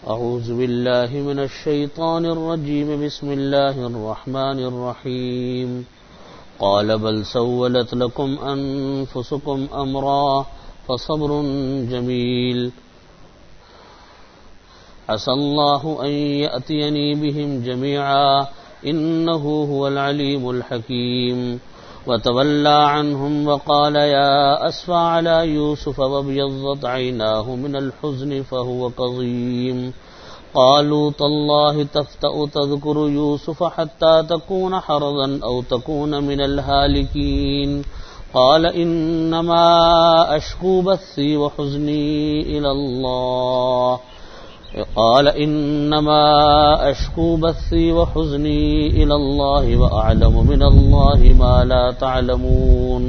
اعوذ باللہ من الشیطان الرجیم بسم اللہ الرحمن الرحیم قال بل سولت لكم انفسكم امرا فصبر جمیل عسى الله ان يأتيني بهم جميعا انه هو العليم الحكيم وتولى عنهم وقال يا أسفى على يوسف وابيضت عيناه من الحزن فهو كظيم قالوا تالله تفتأ تذكر يوسف حتى تكون حرضا أو تكون من الهالكين قال إنما أشكو بثي وحزني إلى الله قال إنما أشكو بثي وحزني إلى الله وأعلم من الله ما لا تعلمون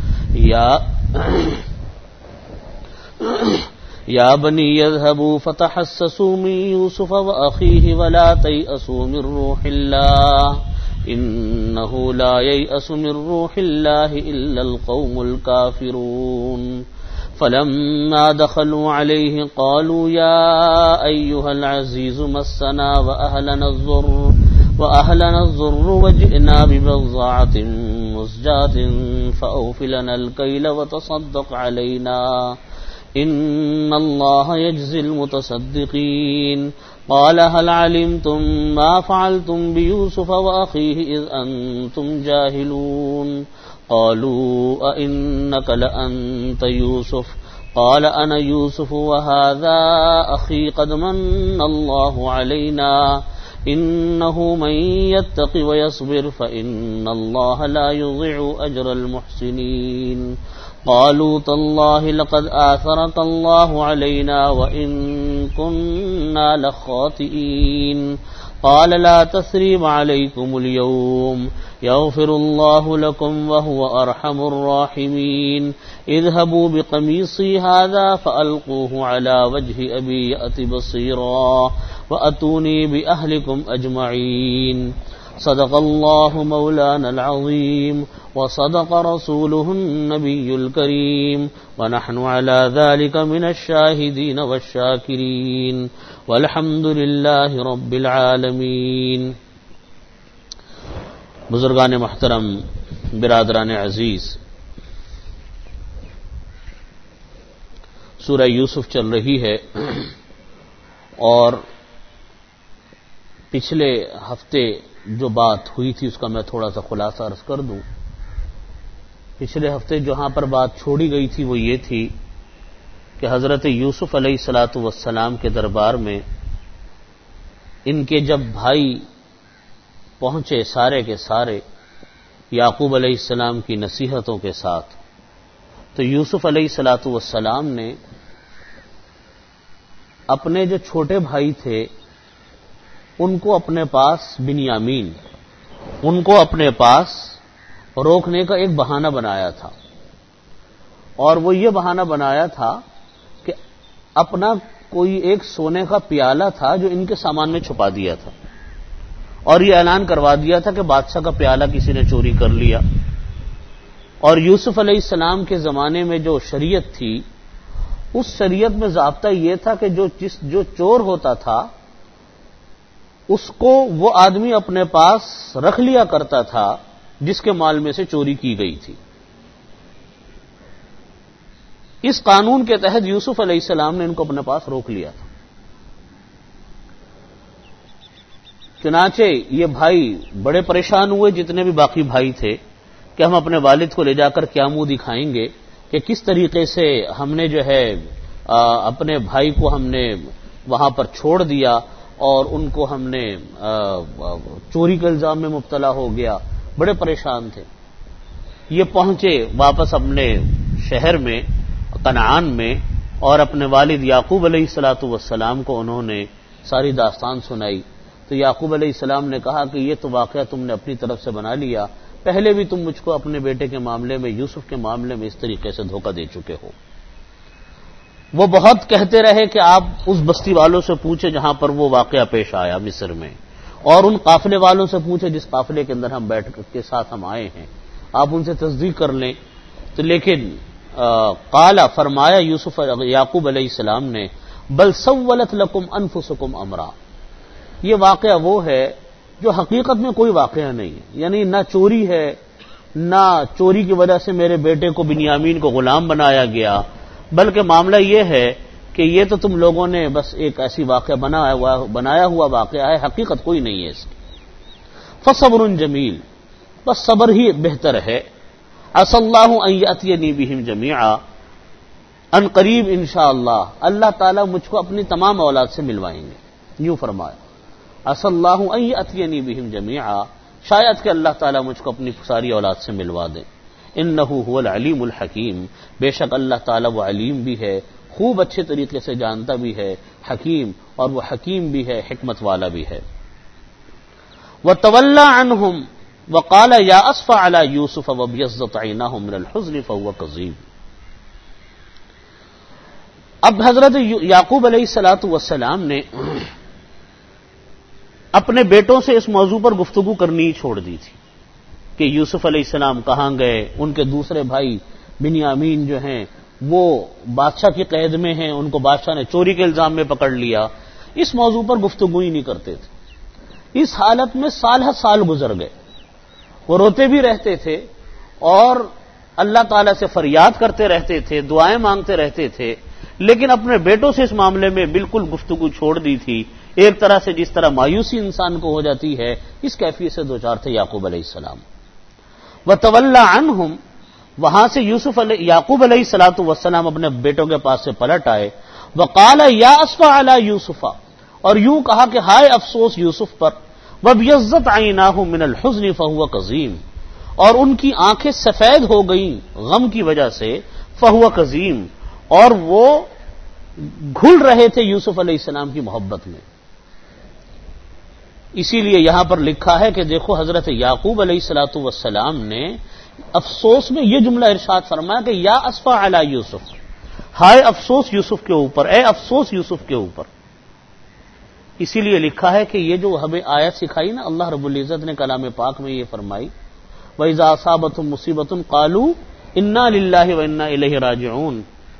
يا بني يذهبوا فتحسسوا من يوسف وأخيه ولا تيأسوا من روح الله إنه لا ييأس من روح الله إلا القوم الكافرون فلما دخلوا عليه قالوا يا أيها العزيز مسنا وأهلنا الضر وجئنا ببضاعة مزجاة فأوف لنا الكيل وتصدق علينا إن الله يجزي المتصدقين قال هل علمتم ما فعلتم بيوسف وأخيه إذ أنتم جاهلون قالوا أئنك لأنت يوسف قال أنا يوسف وهذا أخي قد من الله علينا إنه من يتق ويصبر فإن الله لا يضيع أجر المحسنين قالوا تالله لقد آثرك الله علينا وإن كنا لخاطئين قال لا تثريب عليكم اليوم يغفر الله لكم وهو أرحم الراحمين اذهبوا بقميصي هذا فألقوه على وجه أبي يأت بصيرا وأتوني بأهلكم أجمعين صدق الله مولانا العظيم وصدق رسوله النبي الكريم ونحن على ذلك من الشاهدين والشاكرين والحمد لله رب العالمين. بزرگان محترم، برادران عزیز، سورہ یوسف چل رہی ہے اور پچھلے ہفتے جو بات ہوئی تھی اس کا میں تھوڑا سا خلاصہ عرض کر دوں. پچھلے ہفتے جہاں پر بات چھوڑی گئی تھی وہ یہ تھی کہ حضرت یوسف علیہ الصلاۃ والسلام کے دربار میں ان کے جب بھائی پہنچے سارے کے سارے یعقوب علیہ السلام کی نصیحتوں کے ساتھ، تو یوسف علیہ الصلاۃ والسلام نے اپنے جو چھوٹے بھائی تھے ان کو اپنے پاس بنیامین ان کو اپنے پاس روکنے کا ایک بہانہ بنایا تھا، اور وہ یہ بہانہ بنایا تھا کہ اپنا کوئی ایک سونے کا پیالہ تھا جو ان کے سامان میں چھپا دیا تھا، اور یہ اعلان کروا دیا تھا کہ بادشاہ کا پیالہ کسی نے چوری کر لیا. اور یوسف علیہ السلام کے زمانے میں جو شریعت تھی اس شریعت میں ضابطہ یہ تھا کہ جو چور ہوتا تھا اس کو وہ آدمی اپنے پاس رکھ لیا کرتا تھا جس کے مال میں سے چوری کی گئی تھی. اس قانون کے تحت یوسف علیہ السلام نے ان کو اپنے پاس روک لیا تھا. چنانچہ یہ بھائی بڑے پریشان ہوئے، جتنے بھی باقی بھائی تھے، کہ ہم اپنے والد کو لے جا کر کیا منہ دکھائیں گے کہ کس طریقے سے ہم نے جو ہے اپنے بھائی کو ہم نے وہاں پر چھوڑ دیا اور ان کو ہم نے چوری کے الزام میں مبتلا ہو گیا. بڑے پریشان تھے. یہ پہنچے واپس اپنے شہر میں کنعان میں اور اپنے والد یعقوب علیہ الصلاۃ والسلام کو انہوں نے ساری داستان سنائی. تو یعقوب علیہ السلام نے کہا کہ یہ تو واقعہ تم نے اپنی طرف سے بنا لیا، پہلے بھی تم مجھ کو اپنے بیٹے کے معاملے میں، یوسف کے معاملے میں اس طریقے سے دھوکہ دے چکے ہو. وہ بہت کہتے رہے کہ آپ اس بستی والوں سے پوچھیں جہاں پر وہ واقعہ پیش آیا مصر میں، اور ان قافلے والوں سے پوچھیں جس قافلے کے اندر ہم بیٹھ کے ساتھ ہم آئے ہیں، آپ ان سے تصدیق کر لیں. تو لیکن قال فرمایا یوسف یعقوب علیہ السلام نے بل سولت لکم انفسکم امرا. یہ واقعہ وہ ہے جو حقیقت میں کوئی واقعہ نہیں ہے، یعنی نہ چوری ہے، نہ چوری کی وجہ سے میرے بیٹے کو بنیامین کو غلام بنایا گیا، بلکہ معاملہ یہ ہے کہ یہ تو تم لوگوں نے بس ایک ایسی واقعہ بنایا ہوا واقعہ ہے، حقیقت کوئی نہیں ہے اس کی. فصبر جمیل، بس صبر ہی بہتر ہے. عسى اللہ ان یأتینی بہم جمیعا، ان قریب انشاءاللہ اللہ تعالیٰ مجھ کو اپنی تمام اولاد سے ملوائیں گے. یوں فرمایا عسى اللہ ان یأتینی بہم جمیعا، شاید کہ اللہ تعالیٰ مجھ کو اپنی ساری اولاد سے ملوا دیں. انہ هو العلیم الحکیم، بے شک اللہ تعالیٰ وہ علیم بھی ہے، خوب اچھے طریقے سے جانتا بھی ہے، حکیم، اور وہ حکیم بھی ہے، حکمت والا بھی ہے. وَتَوَلَّى عَنْهُمْ وَقَالَ يَا أَسْفَ عَلَى يُوسُفَ وَابْيَضَّتْ عَيْنَاهُ مِنَ الْحُزْنِ فَهُوَ كَظِيمٌ. اب حضرت یعقوب علیہ الصلوۃ والسلام نے اپنے بیٹوں سے اس موضوع پر گفتگو کرنی چھوڑ دی تھی کہ یوسف علیہ السلام کہاں گئے، ان کے دوسرے بھائی بنیامین جو ہیں وہ بادشاہ کی قید میں ہیں، ان کو بادشاہ نے چوری کے الزام میں پکڑ لیا. اس موضوع پر گفتگو ہی نہیں کرتے تھے. اس حالت میں سال گزر گئے، وہ روتے بھی رہتے تھے اور اللہ تعالیٰ سے فریاد کرتے رہتے تھے، دعائیں مانگتے رہتے تھے، لیکن اپنے بیٹوں سے اس معاملے میں بالکل گفتگو چھوڑ دی تھی. ایک طرح سے جس طرح مایوسی انسان کو ہو جاتی ہے، اس کیفیت سے دوچار تھے یعقوب علیہ السلام. وَتَوَلَّى عَنْهُمْ، وہاں سے یعقوب علیہ الصلوۃ والسلام اپنے بیٹوں کے پاس سے پلٹ آئے. وَقَالَ يَا أَسْفَ عَلَى يُوسُفَ، اور یوں کہا کہ ہائے افسوس یوسف پر. وَابْيَضَّتْ عَيْنَاهُ مِنَ الْحُزْنِ فَهُوَ كَظِيمٌ، اور ان کی آنکھیں سفید ہو گئیں غم کی وجہ سے. فَهُوَ كَظِيمٌ، اور وہ گھل رہے تھے یوسف علیہ السلام کی محبت میں. اسی لیے یہاں پر لکھا ہے کہ دیکھو حضرت یعقوب علیہ الصلوۃ والسلام نے افسوس میں یہ جملہ ارشاد فرمایا کہ یا اسفا علی یوسف، ہائے افسوس یوسف کے اوپر، اے افسوس یوسف کے اوپر. اسی لیے لکھا ہے کہ یہ جو ہمیں آیت سکھائی نا، اللہ رب العزت نے کلام پاک میں یہ فرمائی وَإِذَا أَصَابَتْهُم مُّصِيبَةٌ قَالُوا إِنَّا لِلَّهِ وَإِنَّا إِلَيْهِ رَاجِعُونَ.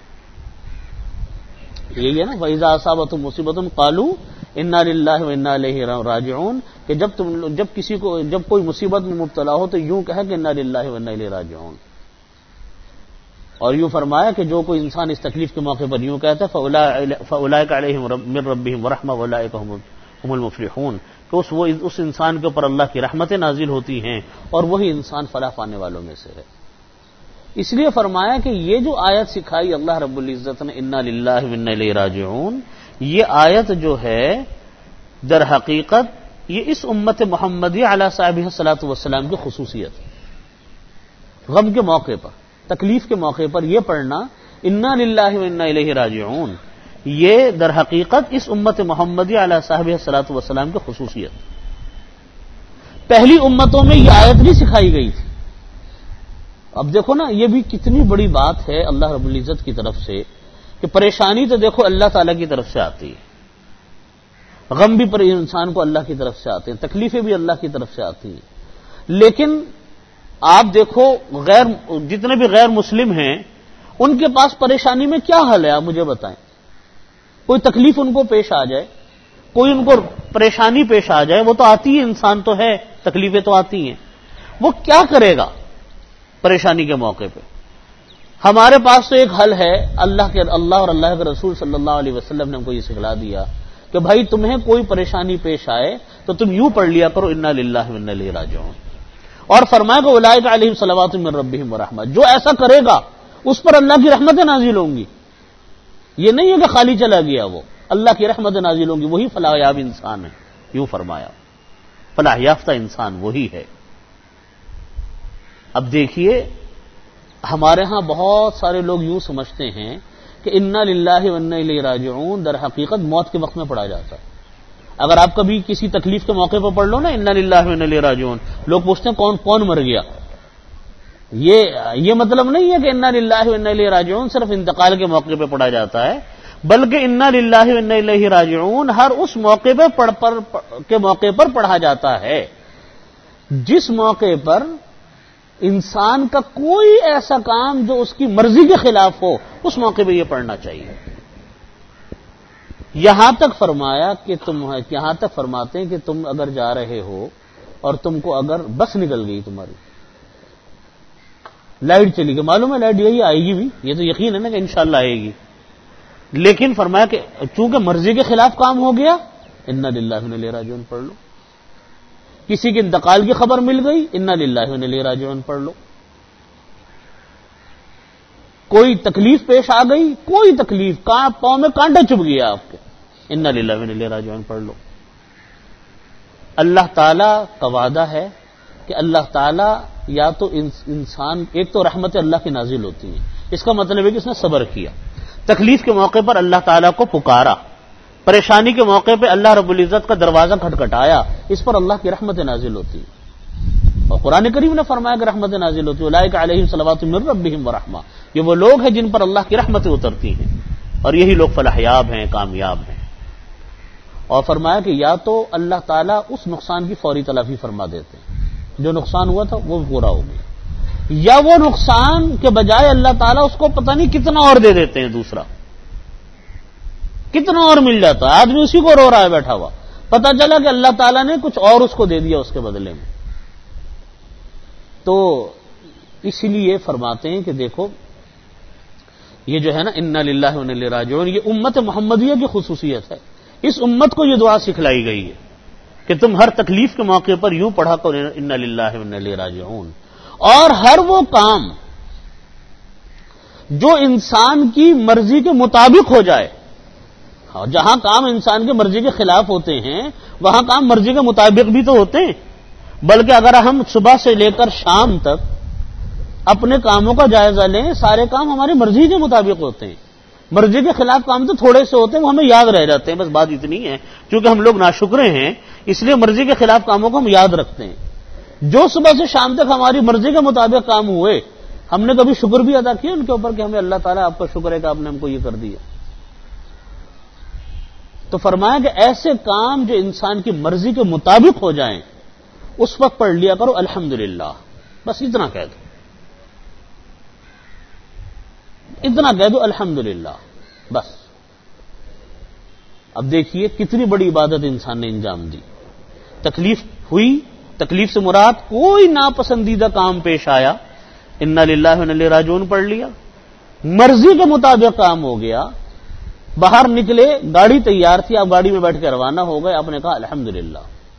یہی ہے نا، وَإِذَا أَصَابَتْهُم مُّصِيبَةٌ قَالُوا إِنَّا لِلَّهِ وَإِنَّا إِلَيْهِ رَاجِعُونَ، کہ جب کوئی مصیبت میں مبتلا ہو تو یوں کہے کہ إِنَّا لِلَّهِ وَإِنَّا إِلَيْهِ رَاجِعُونَ. اور یوں فرمایا کہ جو کوئی انسان اس تکلیف کے موقع پر یوں کہتا ہے فَأُولَٰئِكَ عَلَيْهِم مِّن رَّبِّهِمْ وَرَحْمَةٌ وَأُولَٰئِكَ هُمُ الْمُفْلِحُونَ، کہ اس انسان کے اوپر اللہ کی رحمتیں نازل ہوتی ہیں اور وہی انسان فلاح پانے والوں میں سے ہے. اس لیے فرمایا کہ یہ جو آیت سکھائی اللہ رب العزت نے اِنَّا لِلَّهِ وَإِنَّا إِلَيْهِ رَاجِعُونَ، یہ آیت جو ہے در حقیقت یہ اس امت محمدی علی صاحبہ الصلاۃ والسلام کی خصوصیت ہے. غم کے موقع پر، تکلیف کے موقع پر یہ پڑھنا اِنَّا لِلَّهِ وَإِنَّا إِلَيْهِ رَاجِعُونَ، یہ در حقیقت اس امت محمدی علی صاحبہ الصلاۃ والسلام کی خصوصیت. پہلی امتوں میں یہ آیت نہیں سکھائی گئی تھی. اب دیکھو نا، یہ بھی کتنی بڑی بات ہے اللہ رب العزت کی طرف سے کہ پریشانی تو دیکھو اللہ تعالیٰ کی طرف سے آتی ہے، غم بھی پر انسان کو اللہ کی طرف سے آتے ہیں، تکلیفیں بھی اللہ کی طرف سے آتی ہیں. لیکن آپ دیکھو جتنے بھی غیر مسلم ہیں ان کے پاس پریشانی میں کیا حل ہے، آپ مجھے بتائیں. کوئی تکلیف ان کو پیش آ جائے، کوئی ان کو پریشانی پیش آ جائے، وہ تو آتی ہے، انسان تو ہے، تکلیفیں تو آتی ہیں، وہ کیا کرے گا پریشانی کے موقع پہ؟ ہمارے پاس تو ایک حل ہے، اللہ اور اللہ کے رسول صلی اللہ علیہ وسلم نے ہم کو یہ سکھلا دیا کہ بھائی تمہیں کوئی پریشانی پیش آئے تو تم یوں پڑھ لیا کرو اِنَّا لِلَّهِ وَإِنَّا إِلَيْهِ رَاجِعُونَ. اور فرمایا کہ اولئک علیہم صلوات من ربہم ورحمہ، جو ایسا کرے گا اس پر اللہ کی رحمتیں نازل ہوں گی. یہ نہیں ہے کہ خالی چلا گیا، وہ اللہ کی رحمتیں نازل ہوں گی، وہی فلاح یاب انسان ہے. یوں فرمایا فلاح یافتہ انسان وہی ہے. اب دیکھیے ہمارے ہاں بہت سارے لوگ یوں سمجھتے ہیں کہ اِنَّا لِلَّهِ وَإِنَّا إِلَيْهِ رَاجِعُونَ در حقیقت موت کے وقت میں پڑھا جاتا ہے. اگر آپ کبھی کسی تکلیف کے موقع پر پڑھ لو نا اِنَّا لِلَّهِ وَإِنَّا إِلَيْهِ رَاجِعُونَ، لوگ پوچھتے ہیں کون مر گیا. یہ مطلب نہیں ہے کہ اِنَّا لِلَّهِ وَإِنَّا إِلَيْهِ رَاجِعُونَ صرف انتقال کے موقع پہ پڑھا جاتا ہے، بلکہ اِنَّا لِلَّهِ وَإِنَّا إِلَيْهِ رَاجِعُونَ ہر اس موقع پر پڑھا جاتا ہے جس موقع پر انسان کا کوئی ایسا کام جو اس کی مرضی کے خلاف ہو، اس موقع پہ یہ پڑھنا چاہیے. یہاں تک فرمایا کہ یہاں تک فرماتے ہیں کہ تم اگر جا رہے ہو اور تم کو اگر بس نکل گئی تمہاری، لائٹ چلی گئی، معلوم ہے لائٹ یہی آئے گی بھی، یہ تو یقین ہے نا کہ انشاءاللہ آئے گی، لیکن فرمایا کہ چونکہ مرضی کے خلاف کام ہو گیا، انا للہ و انا الیہ راجعون پڑھ لو۔ کسی کے انتقال کی خبر مل گئی، انا للہ و انا الیہ راجعون پڑھ لو۔ کوئی تکلیف پیش آ گئی، کوئی تکلیف، پاؤں میں کانٹا چبھ گیا آپ کے، انا للہ و انا الیہ راجعون پڑھ لو۔ اللہ تعالی کا وعدہ ہے کہ اللہ تعالی یا تو انسان، ایک تو رحمت اللہ کی نازل ہوتی ہے، اس کا مطلب ہے کہ اس نے صبر کیا، تکلیف کے موقع پر اللہ تعالیٰ کو پکارا، پریشانی کے موقع پہ اللہ رب العزت کا دروازہ کھٹکھٹایا، اس پر اللہ کی رحمت نازل ہوتی ہے۔ اور قرآن کریم نے فرمایا کہ رحمت نازل ہوتی ہے، اولئک علیہم صلوات من ربہم ورحمہ، یہ وہ لوگ ہیں جن پر اللہ کی رحمتیں اترتی ہیں، اور یہی لوگ فلاحیاب ہیں، کامیاب ہیں۔ اور فرمایا کہ یا تو اللہ تعالیٰ اس نقصان کی فوری تلافی فرما دیتے ہیں، جو نقصان ہوا تھا وہ پورا ہو گیا، یا وہ نقصان کے بجائے اللہ تعالیٰ اس کو پتہ نہیں کتنا اور دے دیتے ہیں، دوسرا کتنا اور مل جاتا ہے، آدمی اسی کو رو رہا ہے بیٹھا ہوا، پتہ چلا کہ اللہ تعالیٰ نے کچھ اور اس کو دے دیا اس کے بدلے میں۔ تو اس لیے فرماتے ہیں کہ دیکھو یہ جو ہے نا انا للہ و انا الیہ راجعون، یہ امت محمدیہ کی خصوصیت ہے، اس امت کو یہ دعا سکھلائی گئی ہے کہ تم ہر تکلیف کے موقع پر یوں پڑھا کرو انا للہ و انا الیہ راجعون۔ اور ہر وہ کام جو انسان کی مرضی کے مطابق ہو جائے، جہاں کام انسان کی مرضی کے خلاف ہوتے ہیں وہاں کام مرضی کے مطابق بھی تو ہوتے ہیں، بلکہ اگر ہم صبح سے لے کر شام تک اپنے کاموں کا جائزہ لیں، سارے کام ہماری مرضی کے مطابق ہوتے ہیں، مرضی کے خلاف کام تو تھوڑے سے ہوتے ہیں، وہ ہمیں یاد رہ جاتے ہیں، بس بات اتنی ہے، چونکہ ہم لوگ ناشکرے ہیں اس لیے مرضی کے خلاف کاموں کو ہم یاد رکھتے ہیں۔ جو صبح سے شام تک ہماری مرضی کے مطابق کام ہوئے، ہم نے کبھی شکر بھی ادا کیا ان کے اوپر کہ ہمیں اللہ تعالیٰ آپ کا شکر ہے کہ آپ نے ہم کو یہ کر دیا۔ تو فرمایا کہ ایسے کام جو انسان کی مرضی کے مطابق ہو جائیں اس وقت پڑھ لیا کرو الحمدللہ، بس اتنا کہہ دو، اتنا کہہ دو الحمدللہ بس۔ اب دیکھیے کتنی بڑی عبادت انسان نے انجام دی، تکلیف ہوئی، تکلیف سے مراد کوئی ناپسندیدہ کام پیش آیا، انا للہ و انا الیہ راجعون پڑھ لیا، مرضی کے مطابق کام ہو گیا، باہر نکلے گاڑی تیار تھی، آپ گاڑی میں بیٹھ کے روانہ ہو گئے، آپ نے کہا الحمدللہ،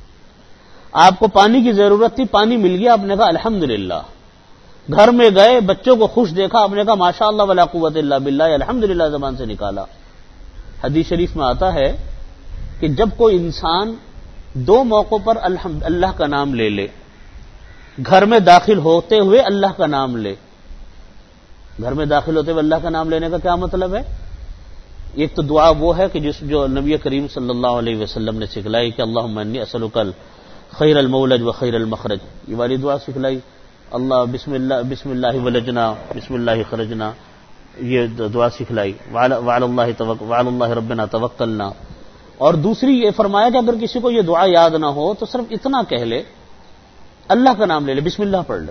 آپ کو پانی کی ضرورت تھی، پانی مل گیا، آپ نے کہا الحمدللہ، گھر میں گئے بچوں کو خوش دیکھا، آپ نے کہا ماشاء اللہ ولا قوت الا باللہ، الحمدللہ زبان سے نکالا۔ حدیث شریف میں آتا ہے کہ جب کوئی انسان دو موقعوں پر اللہ کا نام لے لے، گھر میں داخل ہوتے ہوئے اللہ کا نام لے، گھر میں داخل ہوتے ہوئے اللہ کا نام لینے کا کیا مطلب ہے؟ ایک تو دعا وہ ہے کہ جو نبی کریم صلی اللہ علیہ وسلم نے سکھلائی کہ اللہم انی اسألک خیر المولج و خیر المخرج، یہ والی دعا سکھلائی، اللہ بسم اللہ ولجنا بسم اللہ خرجنا، یہ دعا سکھلائی، وعلی اللہ ربنا توکلنا۔ اور دوسری یہ فرمایا کہ اگر کسی کو یہ دعا یاد نہ ہو تو صرف اتنا کہہ لے، اللہ کا نام لے لے، بسم اللہ پڑھ لے،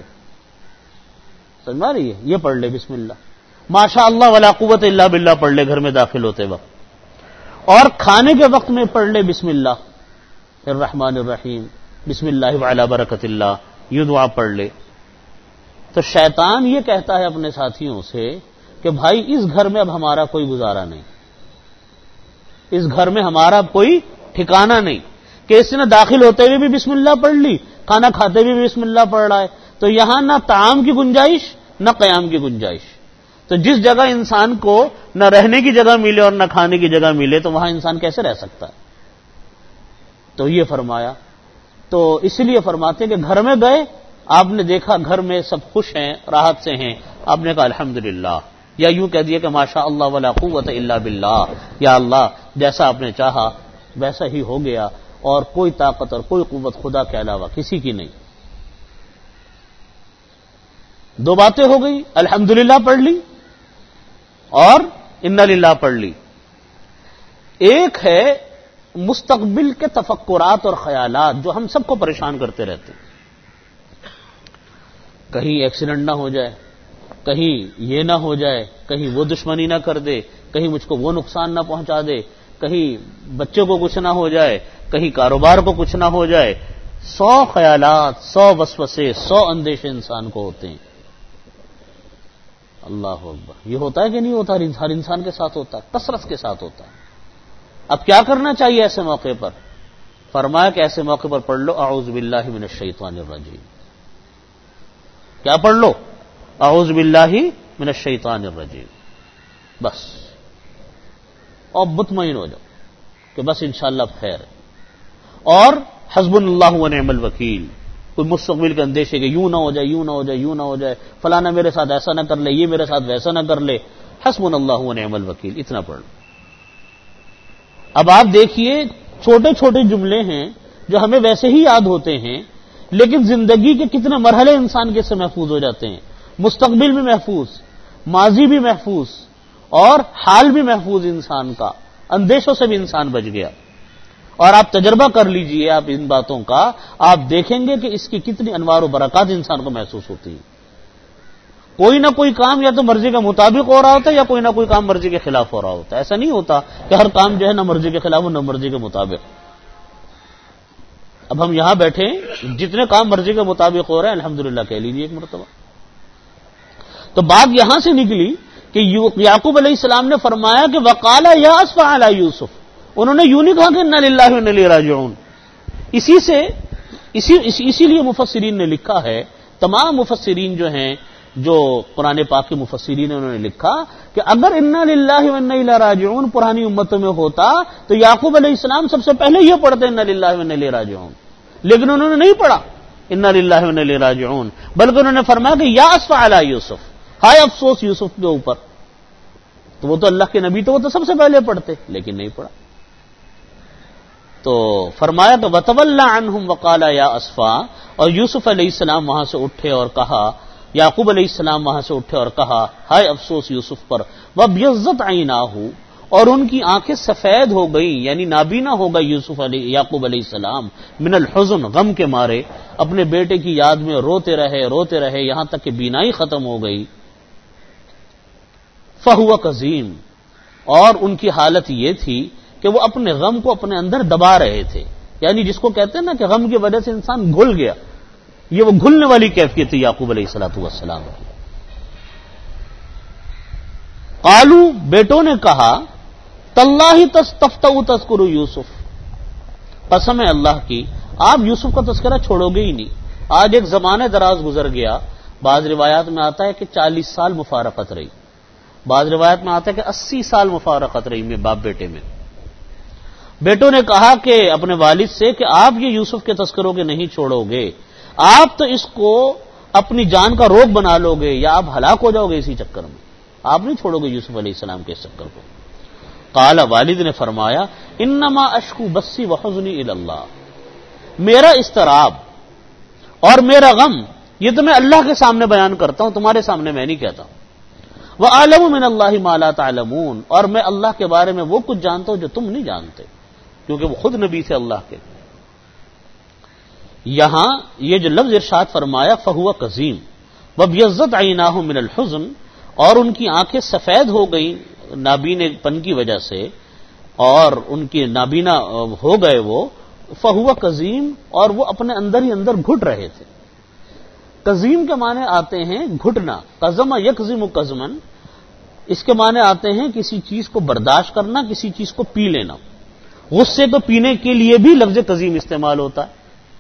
سمجھ میں آ رہی ہے؟ یہ پڑھ لے بسم اللہ، ماشاء اللہ ولا قوت الا باللہ پڑھ لے گھر میں داخل ہوتے وقت، اور کھانے کے وقت میں پڑھ لے بسم اللہ الرحمن الرحیم، بسم اللہ وعلی برکت اللہ، یہ دعا پڑھ لے۔ تو شیطان یہ کہتا ہے اپنے ساتھیوں سے کہ بھائی اس گھر میں اب ہمارا کوئی گزارا نہیں، اس گھر میں ہمارا کوئی ٹھکانہ نہیں، کہ اس نے داخل ہوتے ہوئے بھی بسم اللہ پڑھ لی، کھانا کھاتے ہوئے بھی بسم اللہ پڑھ رہا ہے، تو یہاں نہ طعام کی گنجائش نہ قیام کی گنجائش۔ تو جس جگہ انسان کو نہ رہنے کی جگہ ملے اور نہ کھانے کی جگہ ملے تو وہاں انسان کیسے رہ سکتا ہے؟ تو یہ فرمایا، تو اس لیے فرماتے ہیں کہ گھر میں گئے، آپ نے دیکھا گھر میں سب خوش ہیں، راحت سے ہیں، آپ نے کہا الحمدللہ، یا یوں کہہ دیا کہ ماشاء اللہ ولا قوت الا باللہ، یا اللہ جیسا آپ نے چاہا ویسا ہی ہو گیا، اور کوئی طاقت اور کوئی قوت خدا کے علاوہ کسی کی نہیں۔ دو باتیں ہو گئی، الحمدللہ پڑھ لی اور انا للہ پڑھ لی۔ ایک ہے مستقبل کے تفکرات اور خیالات جو ہم سب کو پریشان کرتے رہتے ہیں، کہیں ایکسیڈنٹ نہ ہو جائے، کہیں یہ نہ ہو جائے، کہیں وہ دشمنی نہ کر دے، کہیں مجھ کو وہ نقصان نہ پہنچا دے، کہیں بچے کو کچھ نہ ہو جائے، کہیں کاروبار کو کچھ نہ ہو جائے، 100 خیالات، 100 وسوسے، 100 اندیشے انسان کو ہوتے ہیں۔ اللہ اکبر، یہ ہوتا ہے کہ نہیں ہوتا؟ ہر انسان کے ساتھ ہوتا ہے، کثرت کے ساتھ ہوتا ہے۔ اب کیا کرنا چاہیے ایسے موقع پر؟ فرمایا کہ ایسے موقع پر پڑھ لو اعوذ باللہ من الشیطان الرجیم۔ کیا پڑھ لو؟ اعوذ باللہ من الشیطان الرجیم، بس، اور مطمئن ہو جاؤ کہ بس انشاءاللہ خیر ہے۔ اور حسبنا اللہ ونعم الوکیل، کوئی مستقبل کے اندیشے کہ یوں نہ ہو جائے، یوں نہ ہو جائے، یوں نہ ہو جائے، فلانا میرے ساتھ ایسا نہ کر لے، یہ میرے ساتھ ویسا نہ کر لے، حسبنا اللہ ونعم الوکیل، اتنا پڑھ لو۔ اب آپ دیکھیے چھوٹے چھوٹے جملے ہیں جو ہمیں ویسے ہی یاد ہوتے ہیں، لیکن زندگی کے کتنے مرحلے انسان کے سے محفوظ ہو جاتے ہیں، مستقبل بھی محفوظ، ماضی بھی محفوظ، اور حال بھی محفوظ انسان کا، اندیشوں سے بھی انسان بچ گیا۔ اور آپ تجربہ کر لیجئے آپ ان باتوں کا، آپ دیکھیں گے کہ اس کی کتنی انوار و برکات انسان کو محسوس ہوتی ہیں۔ کوئی نہ کوئی کام یا تو مرضی کے مطابق ہو رہا ہوتا ہے یا کوئی نہ کوئی کام مرضی کے خلاف ہو رہا ہوتا ہے۔ ایسا نہیں ہوتا کہ ہر کام جو ہے نہ مرضی کے خلاف ہو نہ مرضی کے مطابق۔ اب ہم یہاں بیٹھے جتنے کام مرضی کے مطابق ہو رہے ہیں الحمدللہ کہہ لیجیے ایک مرتبہ۔ تو بات یہاں سے نکلی کہ یعقوب علیہ السلام نے فرمایا کہ وقال یا اسف علی یوسف، انہوں نے یوں نہیں کہا کہ انا للہ و انا الیہ راجعون۔ اسی لیے مفسرین نے لکھا ہے، تمام مفسرین جو ہیں، جو قرآن پاک کے مفسرین ہیں، انہوں نے لکھا کہ اگر انا للہ و انا الیہ راجعون پرانی امتوں میں ہوتا تو یعقوب علیہ السلام سب سے پہلے یہ پڑھتے انا للہ و انا الیہ راجعون، لیکن انہوں نے نہیں پڑھا انا للہ و انا الیہ راجعون، بلکہ انہوں نے فرمایا کہ یا اسف علی یوسف، ہائے افسوس یوسف کے اوپر۔ تو وہ تو اللہ کے نبی تو وہ تو سب سے پہلے پڑھتے، لیکن نہیں پڑھا۔ تو فرمایا کہ وَتَوَلَّى عَنْهُمْ وَقَالَ يَا أَسْفَا، اور یوسف علیہ السلام وہاں سے اٹھے اور کہا، یعقوب علیہ السلام وہاں سے اٹھے اور کہا ہائے افسوس یوسف پر، وَابْيَضَّتْ عَيْنَاهُ، اور ان کی آنکھیں سفید ہو گئیں، یعنی نابینا ہو گئی یعقوب علیہ السلام، من الحزن، غم کے مارے، اپنے بیٹے کی یاد میں روتے رہے یہاں تک کہ بینائی ختم ہو گئی۔ فَهُوَ كَظِيمٌ، اور ان کی حالت یہ تھی کہ وہ اپنے غم کو اپنے اندر دبا رہے تھے، یعنی جس کو کہتے ہیں نا کہ غم کی وجہ سے انسان گھل گیا، یہ وہ گھلنے والی کیفیت تھی یعقوب علیہ الصلوۃ والسلام کی۔ قالوا، بیٹوں نے کہا، تاللہ تفتأ تذکر یوسف، قسم ہے اللہ کی آپ یوسف کا تذکرہ چھوڑو گے ہی نہیں۔ آج ایک زمانہ دراز گزر گیا، بعض روایات میں آتا ہے کہ 40 سال مفارقت رہی، بعض روایت میں آتا ہے کہ 80 سال مفارقت رہی میں باپ بیٹے میں۔ بیٹوں نے کہا کہ اپنے والد سے کہ آپ یہ یوسف کے تذکروں کے نہیں چھوڑو گے، آپ تو اس کو اپنی جان کا روگ بنا لو گے یا آپ ہلاک ہو جاؤ گے اسی چکر میں، آپ نہیں چھوڑو گے یوسف علیہ السلام کے اس چکر کو۔ قال، والد نے فرمایا، انما اشکو بسی وحزنی الی اللہ، میرا اضطراب اور میرا غم یہ تو میں اللہ کے سامنے بیان کرتا ہوں، تمہارے سامنے میں نہیں کہتا ہوں۔ وَأَعْلَمُ مِنَ اللَّهِ مَا لَا تَعْلَمُونَ، اور میں اللہ کے بارے میں وہ کچھ جانتا ہوں جو تم نہیں جانتے، کیونکہ وہ خود نبی تھے اللہ کے۔ یہاں یہ جو لفظ ارشاد فرمایا فَهُوَ كَظِيمٌ وَابْيَضَّتْ عَيْنَاهُ مِنَ الْحُزْنِ، اور ان کی آنکھیں سفید ہو گئیں نابینے پن کی وجہ سے، اور ان کی نابینا ہو گئے وہ، فَهُوَ كَظِيمٌ، اور وہ اپنے اندر ہی اندر گھٹ رہے تھے۔ قزیم کے معنی آتے ہیں گھٹنا، قزم یکزم قزمن، اس کے معنی آتے ہیں کسی چیز کو برداشت کرنا، کسی چیز کو پی لینا۔ غصے کو پینے کے لیے بھی لفظ قزیم استعمال ہوتا ہے،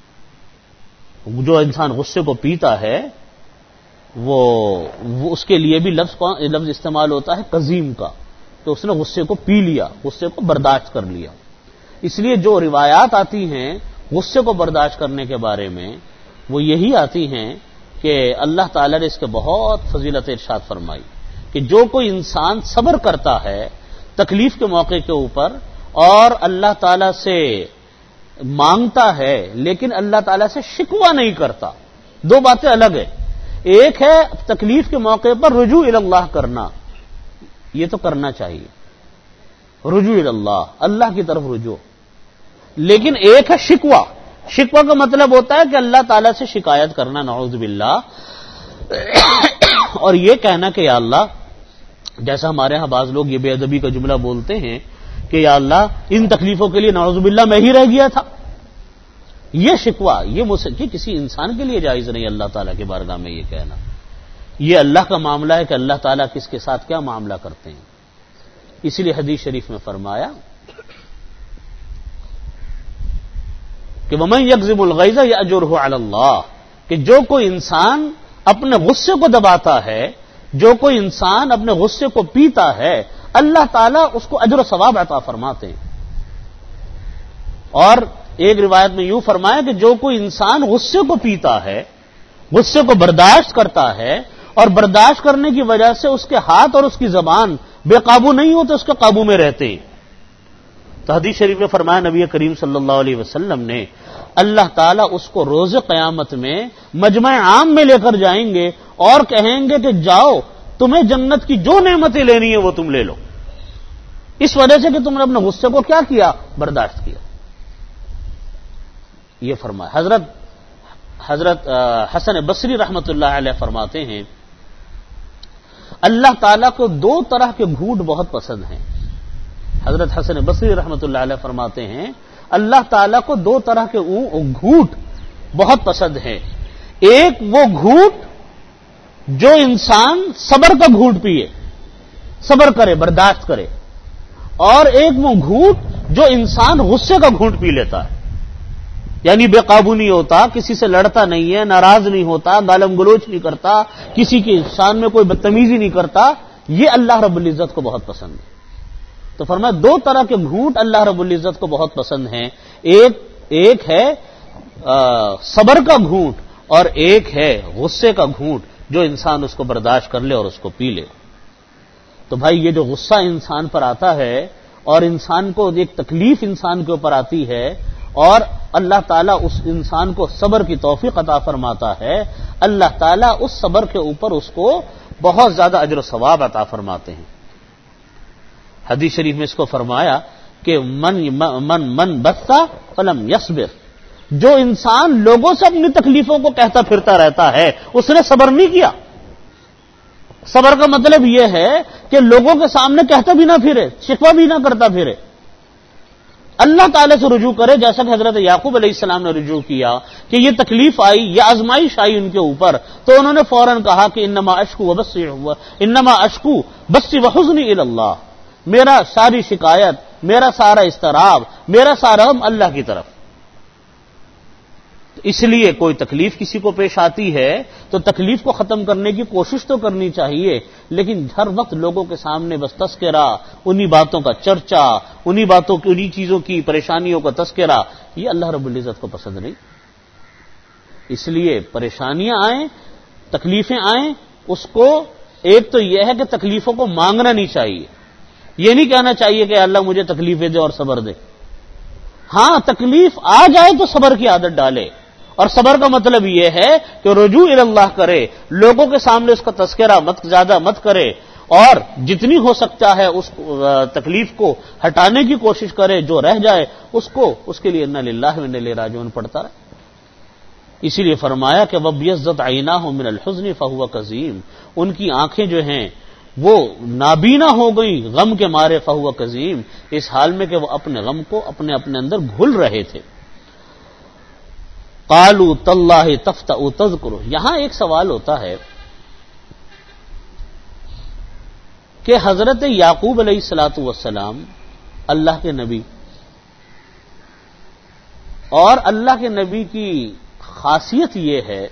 جو انسان غصے کو پیتا ہے وہ اس کے لیے بھی لفظ استعمال ہوتا ہے قزیم کا، تو اس نے غصے کو پی لیا، غصے کو برداشت کر لیا۔ اس لیے جو روایات آتی ہیں غصے کو برداشت کرنے کے بارے میں وہ یہی آتی ہیں کہ اللہ تعالیٰ نے اس کے بہت فضیلت ارشاد فرمائی کہ جو کوئی انسان صبر کرتا ہے تکلیف کے موقع کے اوپر اور اللہ تعالیٰ سے مانگتا ہے لیکن اللہ تعالیٰ سے شکوہ نہیں کرتا، دو باتیں الگ ہیں۔ ایک ہے تکلیف کے موقع پر رجوع اللہ کرنا، یہ تو کرنا چاہیے، رجوع اللہ، اللہ کی طرف رجوع، لیکن ایک ہے شکوہ۔ شکوہ کا مطلب ہوتا ہے کہ اللہ تعالیٰ سے شکایت کرنا، نعوذ باللہ، اور یہ کہنا کہ یا اللہ، جیسا ہمارے ہاں بعض لوگ یہ بے ادبی کا جملہ بولتے ہیں کہ کہ یا اللہ ان تکلیفوں کے لیے نعوذ باللہ میں ہی رہ گیا تھا. یہ شکوہ یہ کسی انسان کے لیے جائز نہیں اللہ تعالیٰ کی بارگاہ میں یہ کہنا. یہ اللہ کا معاملہ ہے کہ اللہ تعالیٰ کس کے ساتھ کیا معاملہ کرتے ہیں. اسی لیے حدیث شریف میں فرمایا کہ وَمَن يَكْظِمُ الْغَيْظَ يَأْجُرْهُ عَلَى اللَّهِ کہ جو کوئی انسان اپنے غصے کو دباتا ہے، جو کوئی انسان اپنے غصے کو پیتا ہے، اللہ تعالیٰ اس کو اجر و ثواب عطا فرماتے ہیں. اور ایک روایت میں یوں فرمایا کہ جو کوئی انسان غصے کو پیتا ہے، غصے کو برداشت کرتا ہے، اور برداشت کرنے کی وجہ سے اس کے ہاتھ اور اس کی زبان بے قابو نہیں ہوتے، اس کے قابو میں رہتے ہیں. تو حدیث شریف میں فرمایا نبی کریم صلی اللہ علیہ وسلم نے اللہ تعالیٰ اس کو روز قیامت میں مجمع عام میں لے کر جائیں گے اور کہیں گے کہ جاؤ تمہیں جنت کی جو نعمتیں لینی ہیں وہ تم لے لو، اس وجہ سے کہ تم نے اپنے غصے کو کیا کیا، برداشت کیا. یہ فرمایا. حضرت حسن بصری رحمت اللہ علیہ فرماتے ہیں اللہ تعالیٰ کو دو طرح کے گھوٹ بہت پسند ہیں. حضرت حسن بصری رحمت اللہ علیہ فرماتے ہیں اللہ تعالیٰ کو دو طرح کے گھوٹ بہت پسند ہیں. ایک وہ گھوٹ جو انسان صبر کا گھوٹ پیے، صبر کرے، برداشت کرے، اور ایک وہ گھوٹ جو انسان غصے کا گھوٹ پی لیتا ہے، یعنی بے قابو نہیں ہوتا، کسی سے لڑتا نہیں ہے، ناراض نہیں ہوتا، گالم گلوچ نہیں کرتا، کسی کی شان میں کوئی بدتمیزی نہیں کرتا. یہ اللہ رب العزت کو بہت پسند ہے. تو فرمایا دو طرح کے گھونٹ اللہ رب العزت کو بہت پسند ہیں. ایک ہے صبر کا گھونٹ اور ایک ہے غصے کا گھونٹ جو انسان اس کو برداشت کر لے اور اس کو پی لے. تو بھائی یہ جو غصہ انسان پر آتا ہے اور انسان کو ایک تکلیف انسان کے اوپر آتی ہے اور اللہ تعالیٰ اس انسان کو صبر کی توفیق عطا فرماتا ہے، اللہ تعالیٰ اس صبر کے اوپر اس کو بہت زیادہ اجر و ثواب عطا فرماتے ہیں. حدیث شریف میں اس کو فرمایا کہ من بثا فلم یصبر، جو انسان لوگوں سے اپنی تکلیفوں کو کہتا پھرتا رہتا ہے اس نے صبر نہیں کیا. صبر کا مطلب یہ ہے کہ لوگوں کے سامنے کہتا بھی نہ پھرے، شکوہ بھی نہ کرتا پھرے، اللہ تعالی سے رجوع کرے، جیسا کہ حضرت یعقوب علیہ السلام نے رجوع کیا کہ یہ تکلیف آئی، یہ آزمائش آئی ان کے اوپر، تو انہوں نے فوراً کہا کہ انما اشکو بثی وحزنی الی اللہ، میرا ساری شکایت، میرا سارا اضطراب، میرا سارا غم اللہ کی طرف. اس لیے کوئی تکلیف کسی کو پیش آتی ہے تو تکلیف کو ختم کرنے کی کوشش تو کرنی چاہیے، لیکن ہر وقت لوگوں کے سامنے بس تذکرہ، انہی باتوں کا چرچا، انہی چیزوں کی پریشانیوں کا تذکرہ، یہ اللہ رب العزت کو پسند نہیں. اس لیے پریشانیاں آئیں، تکلیفیں آئیں، اس کو ایک تو یہ ہے کہ تکلیفوں کو مانگنا نہیں چاہیے. یہ نہیں کہنا چاہیے کہ اللہ مجھے تکلیفیں دے اور صبر دے. ہاں تکلیف آ جائے تو صبر کی عادت ڈالے، اور صبر کا مطلب یہ ہے کہ رجوع الی اللہ کرے، لوگوں کے سامنے اس کا تذکرہ زیادہ مت کرے، اور جتنی ہو سکتا ہے اس تکلیف کو ہٹانے کی کوشش کرے، جو رہ جائے اس کے لیے انا للہ و انا الیہ راجعون پڑھتا رہے. اسی لیے فرمایا کہ وَبْيَضَّتْ عَيْنَاهُ مِنَ الْحُزْنِ فَهُوَ كَظِيمٌ، ان کی آنکھیں جو ہیں وہ نابینا ہو گئی غم کے مارے، فہو کظیم، اس حال میں کہ وہ اپنے غم کو اپنے اندر گھل رہے تھے. قالوا تاللہ تفتأ تذکر، یہاں ایک سوال ہوتا ہے کہ حضرت یعقوب علیہ الصلوۃ والسلام اللہ کے نبی، اور اللہ کے نبی کی خاصیت یہ ہے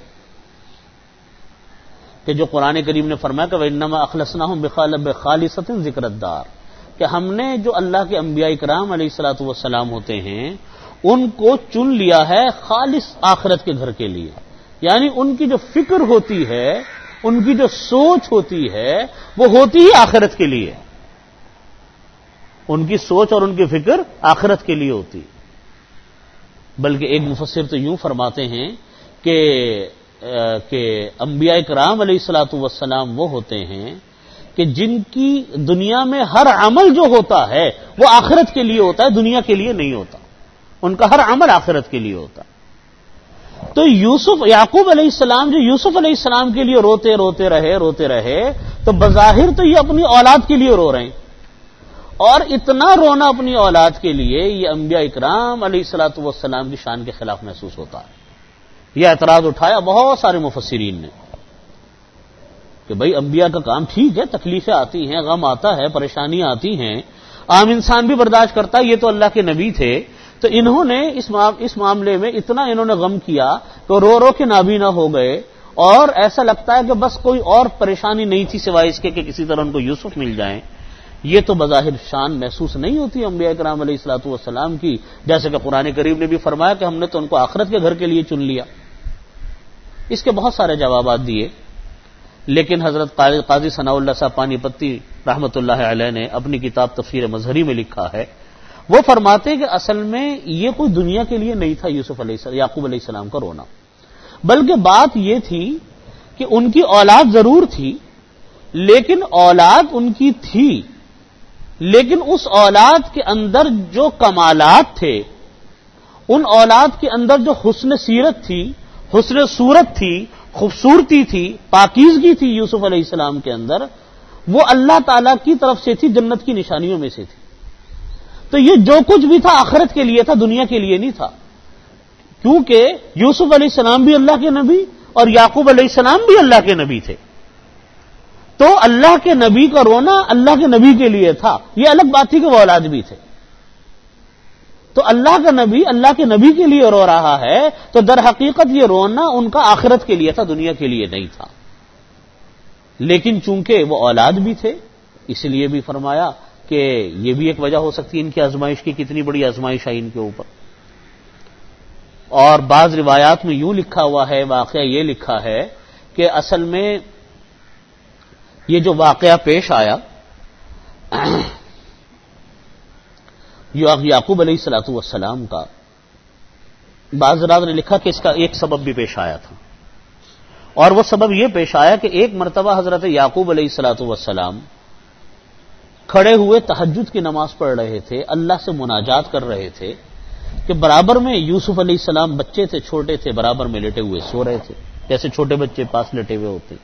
کہ جو قرآن کریم نے فرمایا کہ وَإِنَّمَا أَخْلَصْنَاهُمْ بِخَالِصَةٍ ذِكْرَ الدَّارِ، کہ ہم نے جو اللہ کے انبیاء کرام علیہ الصلوۃ والسلام ہوتے ہیں ان کو چن لیا ہے خالص آخرت کے گھر کے لیے. یعنی ان کی جو فکر ہوتی ہے، ان کی جو سوچ ہوتی ہے، وہ ہوتی ہی آخرت کے لیے. ان کی سوچ اور ان کی فکر آخرت کے لیے ہوتی. بلکہ ایک مفسر تو یوں فرماتے ہیں کہ انبیاء کرام علیہ الصلوۃ والسلام وہ ہوتے ہیں کہ جن کی دنیا میں ہر عمل جو ہوتا ہے وہ آخرت کے لیے ہوتا ہے، دنیا کے لیے نہیں ہوتا. ان کا ہر عمل آخرت کے لیے ہوتا. تو یعقوب علیہ السلام جو یوسف علیہ السلام کے لیے روتے رہے تو بظاہر تو یہ اپنی اولاد کے لیے رو رہے ہیں، اور اتنا رونا اپنی اولاد کے لیے، یہ انبیاء اکرام علیہ الصلوۃ والسلام کی شان کے خلاف محسوس ہوتا ہے۔ یہ اعتراض اٹھایا بہت سارے مفسرین نے کہ بھئی انبیاء کا کام ٹھیک ہے، تکلیفیں آتی ہیں، غم آتا ہے، پریشانیاں آتی ہیں، عام انسان بھی برداشت کرتا ہے، یہ تو اللہ کے نبی تھے، تو انہوں نے اس معاملے میں اتنا انہوں نے غم کیا کہ رو رو کے نابینا ہو گئے، اور ایسا لگتا ہے کہ بس کوئی اور پریشانی نہیں تھی سوائے اس کے کہ کسی طرح ان کو یوسف مل جائیں۔ یہ تو بظاہر شان محسوس نہیں ہوتی انبیاء کرام علیہ الصلوۃ والسلام کی، جیسے کہ قرآن کریم نے بھی فرمایا کہ ہم نے تو ان کو آخرت کے گھر کے لیے چن لیا۔ اس کے بہت سارے جوابات دیے، لیکن حضرت قاضی ثناء اللہ صاحب پانی پتی رحمۃ اللہ علیہ نے اپنی کتاب تفسیر مظہری میں لکھا ہے، وہ فرماتے ہیں کہ اصل میں یہ کوئی دنیا کے لیے نہیں تھا یعقوب علیہ السلام کا رونا، بلکہ بات یہ تھی کہ ان کی اولاد ضرور تھی، لیکن اولاد ان کی تھی، لیکن اس اولاد کے اندر جو کمالات تھے، ان اولاد کے اندر جو حسن سیرت تھی، حسن صورت تھی، خوبصورتی تھی، پاکیزگی تھی یوسف علیہ السلام کے اندر، وہ اللہ تعالی کی طرف سے تھی، جنت کی نشانیوں میں سے تھی۔ تو یہ جو کچھ بھی تھا آخرت کے لیے تھا، دنیا کے لیے نہیں تھا، کیونکہ یوسف علیہ السلام بھی اللہ کے نبی اور یعقوب علیہ السلام بھی اللہ کے نبی تھے، تو اللہ کے نبی کا رونا اللہ کے نبی کے لیے تھا۔ یہ الگ بات تھی کہ وہ اولاد بھی تھے، تو اللہ کا نبی اللہ کے نبی کے لیے رو رہا ہے، تو در حقیقت یہ رونا ان کا آخرت کے لیے تھا، دنیا کے لیے نہیں تھا۔ لیکن چونکہ وہ اولاد بھی تھے، اس لیے بھی فرمایا کہ یہ بھی ایک وجہ ہو سکتی ہے ان کی آزمائش کی، کتنی بڑی آزمائش آئی ان کے اوپر۔ اور بعض روایات میں یوں لکھا ہوا ہے، واقعہ یہ لکھا ہے کہ اصل میں یہ جو واقعہ پیش آیا یعقوب علیہ الصلوۃ والسلام کا، بعض حضرات نے لکھا کہ اس کا ایک سبب بھی پیش آیا تھا، اور وہ سبب یہ پیش آیا کہ ایک مرتبہ حضرت یعقوب علیہ الصلوۃ والسلام کھڑے ہوئے تہجد کی نماز پڑھ رہے تھے، اللہ سے مناجات کر رہے تھے کہ برابر میں یوسف علیہ السلام بچے تھے، چھوٹے تھے، برابر میں لیٹے ہوئے سو رہے تھے، جیسے چھوٹے بچے پاس لیٹے ہوئے ہوتے۔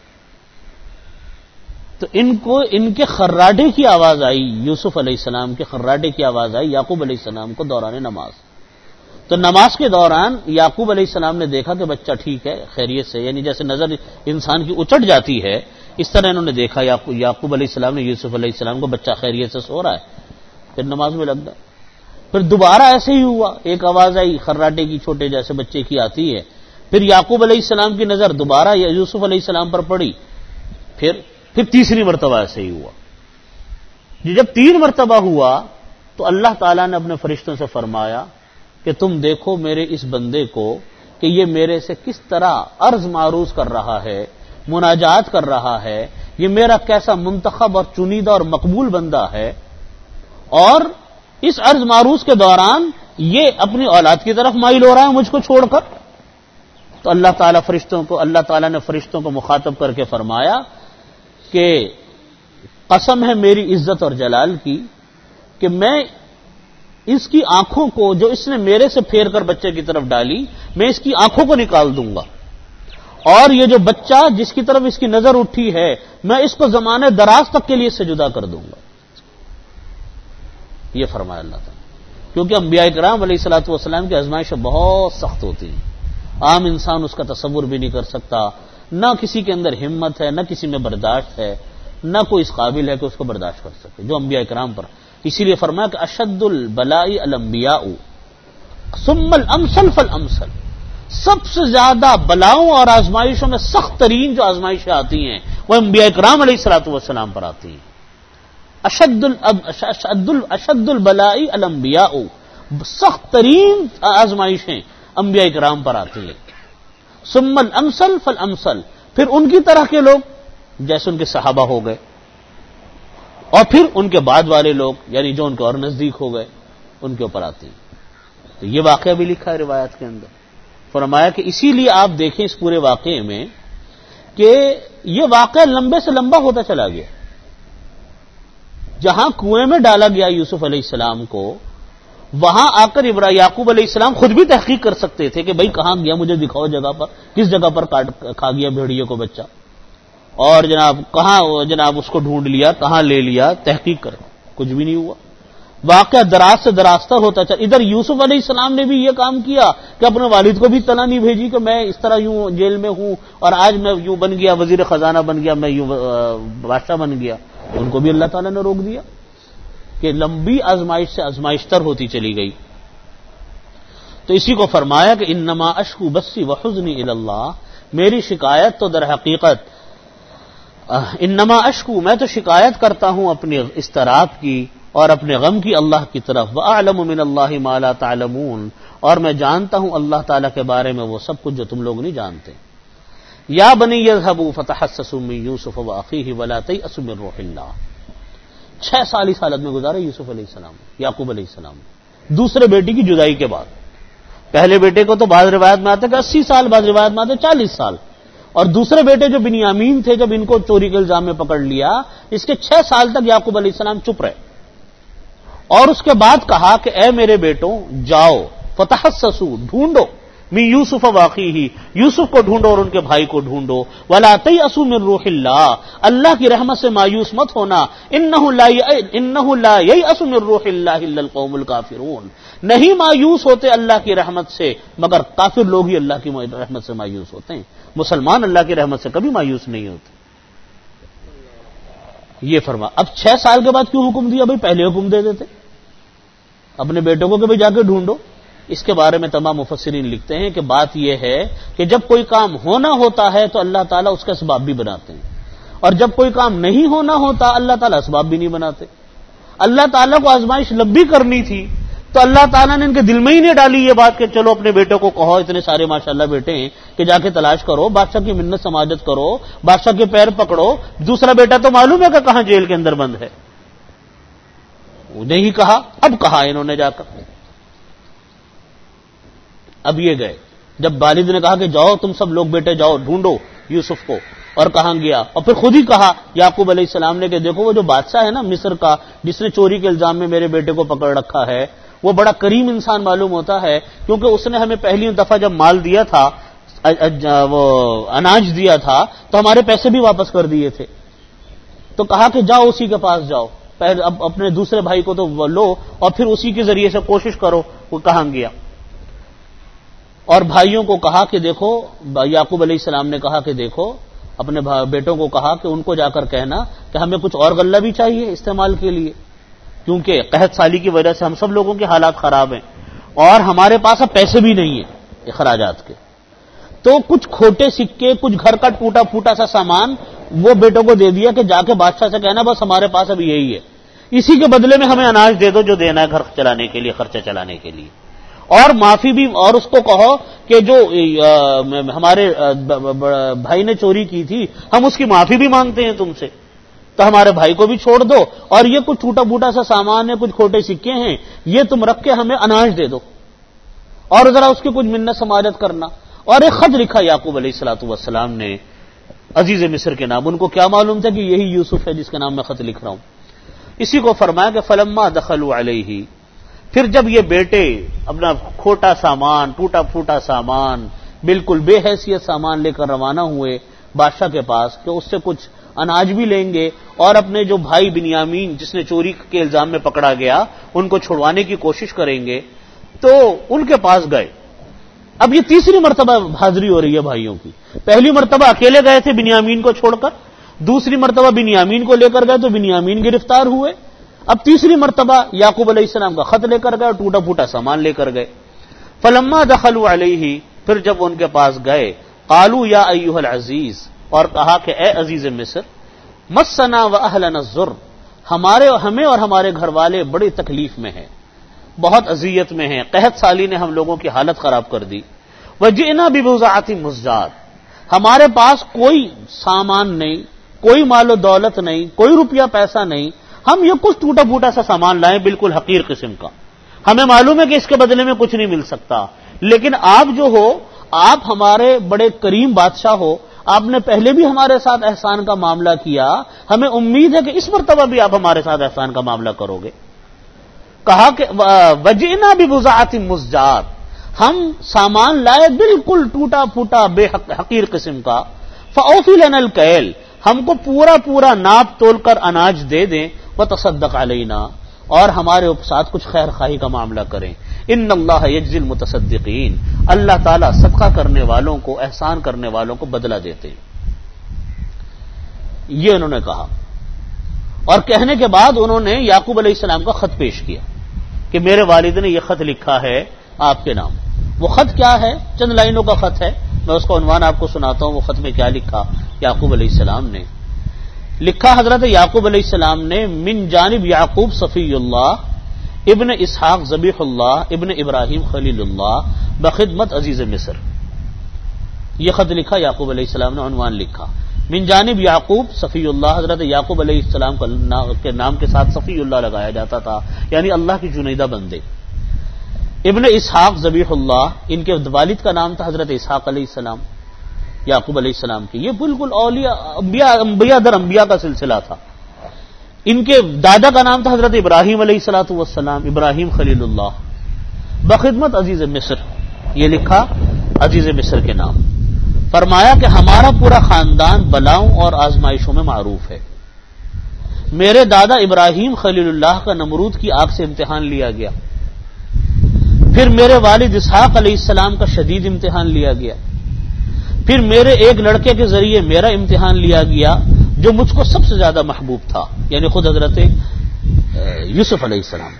تو ان کے خراٹے کی آواز آئی، یوسف علیہ السلام کے خراٹے کی آواز آئی یعقوب علیہ السلام کو دوران نماز۔ تو نماز کے دوران یعقوب علیہ السلام نے دیکھا کہ بچہ ٹھیک ہے، خیریت سے، یعنی جیسے نظر انسان کی اچٹ جاتی ہے، اس طرح انہوں نے دیکھا یعقوب علیہ السلام نے یوسف علیہ السلام کو، بچہ خیریت سے سو رہا ہے، پھر نماز میں لگ گئے۔ پھر دوبارہ ایسے ہی ہوا، ایک آواز آئی خراٹے کی، چھوٹے جیسے بچے کی آتی ہے، پھر یعقوب علیہ السلام کی نظر دوبارہ یوسف علیہ السلام پر پڑی، پھر تیسری مرتبہ ایسے ہی ہوا۔ جب 3 مرتبہ ہوا تو اللہ تعالیٰ نے اپنے فرشتوں سے فرمایا کہ تم دیکھو میرے اس بندے کو کہ یہ میرے سے کس طرح عرض معروض کر رہا ہے، مناجات کر رہا ہے، یہ میرا کیسا منتخب اور چنیدہ اور مقبول بندہ ہے، اور اس عرض معروض کے دوران یہ اپنی اولاد کی طرف مائل ہو رہا ہے مجھ کو چھوڑ کر۔ تو اللہ تعالیٰ نے فرشتوں کو مخاطب کر کے فرمایا کہ قسم ہے میری عزت اور جلال کی کہ میں اس کی آنکھوں کو، جو اس نے میرے سے پھیر کر بچے کی طرف ڈالی، میں اس کی آنکھوں کو نکال دوں گا، اور یہ جو بچہ جس کی طرف اس کی نظر اٹھی ہے، میں اس کو زمانے دراز تک کے لیے اس سے جدا کر دوں گا۔ یہ فرمایا اللہ تعالیٰ، کیونکہ انبیاء کرام علیہ الصلوۃ والسلام کی آزمائشیں بہت سخت ہوتی ہیں، عام انسان اس کا تصور بھی نہیں کر سکتا، نہ کسی کے اندر ہمت ہے، نہ کسی میں برداشت ہے، نہ کوئی اس قابل ہے کہ اس کو برداشت کر سکے جو انبیاء کرام پر۔ اسی لیے فرمایا کہ اشد البلاء الانبیاء ثم الامثل فالامثل، سب سے زیادہ بلاؤں اور آزمائشوں میں سخت ترین جو آزمائشیں آتی ہیں وہ انبیاء کرام علیہ الصلوۃ والسلام پر آتی ہیں۔ اشد البلاء الانبیاء، سخت ترین آزمائشیں انبیاء کرام پر آتی ہیں۔ ثم الامثل فالامثل، پھر ان کی طرح کے لوگ جیسے ان کے صحابہ ہو گئے، اور پھر ان کے بعد والے لوگ یعنی جو ان کے اور نزدیک ہو گئے ان کے اوپر آتی ہیں۔ تو یہ واقعہ بھی لکھا ہے روایت کے اندر، فرمایا کہ اسی لیے آپ دیکھیں اس پورے واقعے میں کہ یہ واقعہ لمبے سے لمبا ہوتا چلا گیا۔ جہاں کنویں میں ڈالا گیا یوسف علیہ السلام کو، وہاں آ کر یعقوب علیہ السلام خود بھی تحقیق کر سکتے تھے کہ بھئی کہاں گیا، مجھے دکھاؤ جگہ پر، کس جگہ پر کھا گیا بھیڑیے کو بچہ، اور جناب کہاں جناب اس کو ڈھونڈ لیا، کہاں لے لیا، تحقیق کر، کچھ بھی نہیں ہوا۔ واقعہ دراز سے دراستہ ہوتا چلا. ادھر یوسف علیہ السلام نے بھی یہ کام کیا کہ اپنے والد کو بھی طلاق نہیں بھیجی کہ میں اس طرح یوں جیل میں ہوں اور آج میں یوں بن گیا، وزیر خزانہ بن گیا، میں یوں بادشاہ بن گیا. ان کو بھی اللہ تعالیٰ نے روک دیا کہ لمبی آزمائش سے آزمائشتر ہوتی چلی گئی. تو اسی کو فرمایا کہ انما اشکو بسی وحزنی الی اللہ، میری شکایت تو در حقیقت انما اشکو، میں تو شکایت کرتا ہوں اپنی اضطراب کی اور اپنے غم کی اللہ کی طرف. وَأَعْلَمُ مِنَ اللَّهِ مَا لَا تَعْلَمُونَ، اور میں جانتا ہوں اللہ تعالیٰ کے بارے میں وہ سب کچھ جو تم لوگ نہیں جانتے. یا بنی اذهبوا فتحسسوا من یوسف وأخیہ ولا تیأسوا من روح اللہ. 6 سال اس حالت میں گزارے یوسف علیہ السلام، یعقوب علیہ السلام دوسرے بیٹی کی جدائی کے بعد. پہلے بیٹے کو تو بعض روایت میں آتے کہ 80 سال، بعض روایت میں آتے 40 سال، اور دوسرے بیٹے جو بنیامین تھے جب ان کو چوری کے الزام میں پکڑ لیا، اس کے 6 سال تک یعقوب علیہ السلام چپ رہے. اور اس کے بعد کہا کہ اے میرے بیٹوں جاؤ، فتحسسوا، ڈھونڈو، من یوسف واخیہ، یوسف کو ڈھونڈو اور ان کے بھائی کو ڈھونڈو. ولا تیأسوا من روح اللہ، اللہ کی رحمت سے مایوس مت ہونا. انہ لا ییأس من روح اللہ الا القوم الکافرون، نہیں مایوس ہوتے اللہ کی رحمت سے مگر کافر لوگ ہی اللہ کی رحمت سے مایوس ہوتے ہیں. مسلمان اللہ کی رحمت سے کبھی مایوس نہیں ہوتے. یہ فرما. اب 6 سال کے بعد کیوں حکم دیا؟ بھائی پہلے حکم دے دیتے اپنے بیٹوں کو کہ بھائی جا کے ڈھونڈو. اس کے بارے میں تمام مفسرین لکھتے ہیں کہ بات یہ ہے کہ جب کوئی کام ہونا ہوتا ہے تو اللہ تعالیٰ اس کا اسباب بھی بناتے ہیں، اور جب کوئی کام نہیں ہونا ہوتا اللہ تعالیٰ اسباب بھی نہیں بناتے. اللہ تعالیٰ کو آزمائش لمبی کرنی تھی تو اللہ تعالیٰ نے ان کے دل میں ہی نہیں ڈالی یہ بات کہ چلو اپنے بیٹوں کو کہو، اتنے سارے ماشاءاللہ بیٹے ہیں کہ جا کے تلاش کرو، بادشاہ کی منت سماجت کرو، بادشاہ کے پیر پکڑو. دوسرا بیٹا تو معلوم ہے کہ کہاں جیل کے اندر بند ہے. انہیں ہی کہا، اب کہا انہوں نے جا کر. اب یہ گئے، جب والد نے کہا کہ جاؤ تم سب لوگ بیٹے جاؤ ڈھونڈو یوسف کو، اور کہاں گیا. اور پھر خود ہی کہا یعقوب علیہ السلام نے کہ دیکھو وہ جو بادشاہ ہے نا مصر کا، جس نے چوری کے الزام میں میرے بیٹے کو پکڑ رکھا ہے، وہ بڑا کریم انسان معلوم ہوتا ہے، کیونکہ اس نے ہمیں پہلی دفعہ جب مال دیا تھا، وہ اناج دیا تھا، تو ہمارے پیسے بھی واپس کر دیے تھے. تو کہا کہ جاؤ اسی کے پاس جاؤ، اب اپنے دوسرے بھائی کو تو لو اور پھر اسی کے ذریعے سے کوشش کرو. وہ کہاں گیا. اور بھائیوں کو کہا کہ دیکھو، یعقوب علیہ السلام نے کہا کہ دیکھو، اپنے بیٹوں کو کہا کہ ان کو جا کر کہنا کہ ہمیں کچھ اور غلہ بھی چاہیے استعمال کے لیے، کیونکہ قحط سالی کی وجہ سے ہم سب لوگوں کے حالات خراب ہیں اور ہمارے پاس اب پیسے بھی نہیں ہیں اخراجات کے. تو کچھ کھوٹے سکے، کچھ گھر کا ٹوٹا پھوٹا سا سامان وہ بیٹوں کو دے دیا کہ جا کے بادشاہ سے کہنا بس ہمارے پاس اب یہی ہے، اسی کے بدلے میں ہمیں اناج دے دو جو دینا ہے گھر چلانے کے لیے، خرچہ چلانے کے لیے. اور معافی بھی، اور اس کو کہو کہ جو ہمارے بھائی نے چوری کی تھی ہم اس کی معافی بھی مانگتے ہیں تم سے، تو ہمارے بھائی کو بھی چھوڑ دو، اور یہ کچھ ٹوٹا پھوٹا سا سامان ہے، کچھ کھوٹے سکے ہیں، یہ تم رکھ کے ہمیں اناج دے دو اور ذرا اس کی کچھ منت سماجت کرنا. اور ایک خط لکھا یعقوب علیہ الصلوۃ والسلام نے عزیز مصر کے نام. ان کو کیا معلوم تھا کہ یہی یوسف ہے جس کے نام میں خط لکھ رہا ہوں. اسی کو فرمایا کہ فلما دخلوا علیہ، پھر جب یہ بیٹے اپنا کھوٹا سامان، ٹوٹا پھوٹا سامان، بالکل بے حیثیت سامان لے کر روانہ ہوئے بادشاہ کے پاس کہ اس سے کچھ اناج بھی لیں گے اور اپنے جو بھائی بنیامین جس نے چوری کے الزام میں پکڑا گیا ان کو چھڑوانے کی کوشش کریں گے، تو ان کے پاس گئے. اب یہ تیسری مرتبہ حاضری ہو رہی ہے بھائیوں کی. پہلی مرتبہ اکیلے گئے تھے بنیامین کو چھوڑ کر، دوسری مرتبہ بنیامین کو لے کر گئے تو بنیامین گرفتار ہوئے. اب تیسری مرتبہ یعقوب علیہ السلام کا خط لے کر گئے اور ٹوٹا پھوٹا سامان لے کر گئے. فلما دخلوا علیہ، پھر جب ان کے پاس گئے، قالوا یا ایھا العزیز، اور کہا کہ اے عزیز مصر، مسنا واہلنا الضر، ہمیں اور ہمارے گھر والے بڑی تکلیف میں ہیں، بہت اذیت میں ہیں، قحط سالی نے ہم لوگوں کی حالت خراب کر دی. وجئنا ببضاعۃ مزجاۃ، ہمارے پاس کوئی سامان نہیں، کوئی مال و دولت نہیں، کوئی روپیہ پیسہ نہیں، ہم یہ کچھ ٹوٹا پھوٹا سا سامان لائیں بالکل حقیر قسم کا. ہمیں معلوم ہے کہ اس کے بدلے میں کچھ نہیں مل سکتا، لیکن آپ جو ہو، آپ ہمارے بڑے کریم بادشاہ ہو، آپ نے پہلے بھی ہمارے ساتھ احسان کا معاملہ کیا، ہمیں امید ہے کہ اس مرتبہ بھی آپ ہمارے ساتھ احسان کا معاملہ کرو گے. کہا کہ وجئنا ببضاعۃ مزجاۃ، ہم سامان لائے بالکل ٹوٹا پھوٹا بے حقیر قسم کا. فاوفی لنا الکیل، ہم کو پورا ناپ تول کر اناج دے دیں. وتصدق علینا، اور ہمارے ساتھ کچھ خیر خواہی کا معاملہ کریں. ان اللہ یجزی المتصدقین، اللہ تعالیٰ صدقہ کرنے والوں کو، احسان کرنے والوں کو بدلہ دیتے ہیں. یہ انہوں نے کہا، اور کہنے کے بعد انہوں نے یعقوب علیہ السلام کا خط پیش کیا کہ میرے والد نے یہ خط لکھا ہے آپ کے نام. وہ خط کیا ہے؟ چند لائنوں کا خط ہے، میں اس کا عنوان آپ کو سناتا ہوں. وہ خط میں کیا لکھا یعقوب علیہ السلام نے؟ لکھا حضرت یعقوب علیہ السلام نے من جانب یعقوب صفی اللہ ابن اسحاق ذبیح اللہ ابن ابراہیم خلیل اللہ بخدمت عزیز مصر. یہ خط لکھا یعقوب علیہ السلام نے، عنوان لکھا من جانب یعقوب صفی اللہ. حضرت یعقوب علیہ السلام کے نام کے ساتھ صفی اللہ لگایا جاتا تھا، یعنی اللہ کی چنیدہ بندے. ابن اسحاق ذبیح اللہ، ان کے والد کا نام تھا حضرت اسحاق علیہ السلام یعقوب علیہ السلام کی. یہ بالکل اولیاء انبیاء در انبیاء کا سلسلہ تھا. ان کے دادا کا نام تھا حضرت ابراہیم علیہ الصلوۃ والسلام، ابراہیم خلیل اللہ بخدمت عزیز مصر. یہ لکھا عزیز مصر کے نام. فرمایا کہ ہمارا پورا خاندان بلاؤں اور آزمائشوں میں معروف ہے. میرے دادا ابراہیم خلیل اللہ کا نمرود کی آگ سے امتحان لیا گیا، پھر میرے والد اسحاق علیہ السلام کا شدید امتحان لیا گیا، پھر میرے ایک لڑکے کے ذریعے میرا امتحان لیا گیا جو مجھ کو سب سے زیادہ محبوب تھا، یعنی خود حضرت یوسف علیہ السلام.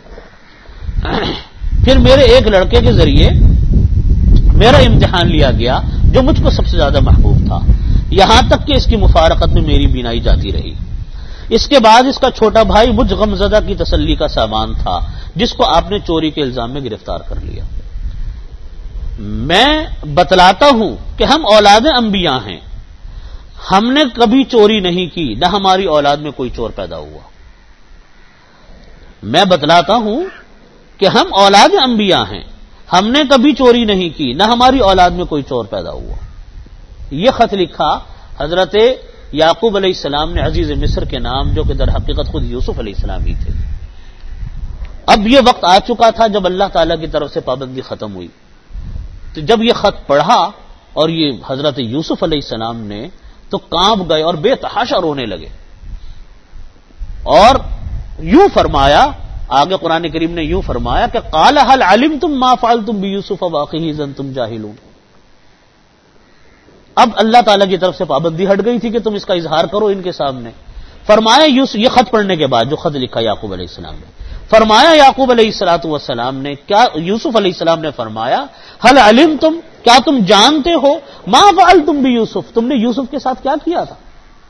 پھر میرے ایک لڑکے کے ذریعے میرا امتحان لیا گیا جو مجھ کو سب سے زیادہ محبوب تھا، یہاں تک کہ اس کی مفارقت میں میری بینائی جاتی رہی. اس کے بعد اس کا چھوٹا بھائی مجھ غمزدہ کی تسلی کا سامان تھا جس کو آپ نے چوری کے الزام میں گرفتار کر لیا. میں بتلاتا ہوں کہ ہم اولاد انبیاء ہیں، ہم نے کبھی چوری نہیں کی، نہ ہماری اولاد میں کوئی چور پیدا ہوا. میں بتلاتا ہوں کہ ہم اولاد انبیاء ہیں، ہم نے کبھی چوری نہیں کی، نہ ہماری اولاد میں کوئی چور پیدا ہوا. یہ خط لکھا حضرت یعقوب علیہ السلام نے عزیز مصر کے نام، جو کہ در حقیقت خود یوسف علیہ السلام ہی تھے. اب یہ وقت آ چکا تھا جب اللہ تعالیٰ کی طرف سے پابندی ختم ہوئی. تو جب یہ خط پڑھا اور یہ حضرت یوسف علیہ السلام نے تو کانپ گئے اور بے تحاشا رونے لگے، اور یوں فرمایا، آگے قرآن کریم نے یوں فرمایا کہ قال هل علمتم ما فعلتم بيوسف واخيه اذ انتم جاهلون. اب اللہ تعالیٰ کی طرف سے پابندی ہٹ گئی تھی کہ تم اس کا اظہار کرو ان کے سامنے. فرمایا یہ خط پڑھنے کے بعد جو خط لکھا یعقوب علیہ السلام نے، فرمایا یعقوب علیہ الصلوۃ والسلام نے، کیا یوسف علیہ السلام نے فرمایا هل علمتم، کیا تم جانتے ہو، ما فعلتم بيوسف، تم نے یوسف کے ساتھ کیا کیا تھا.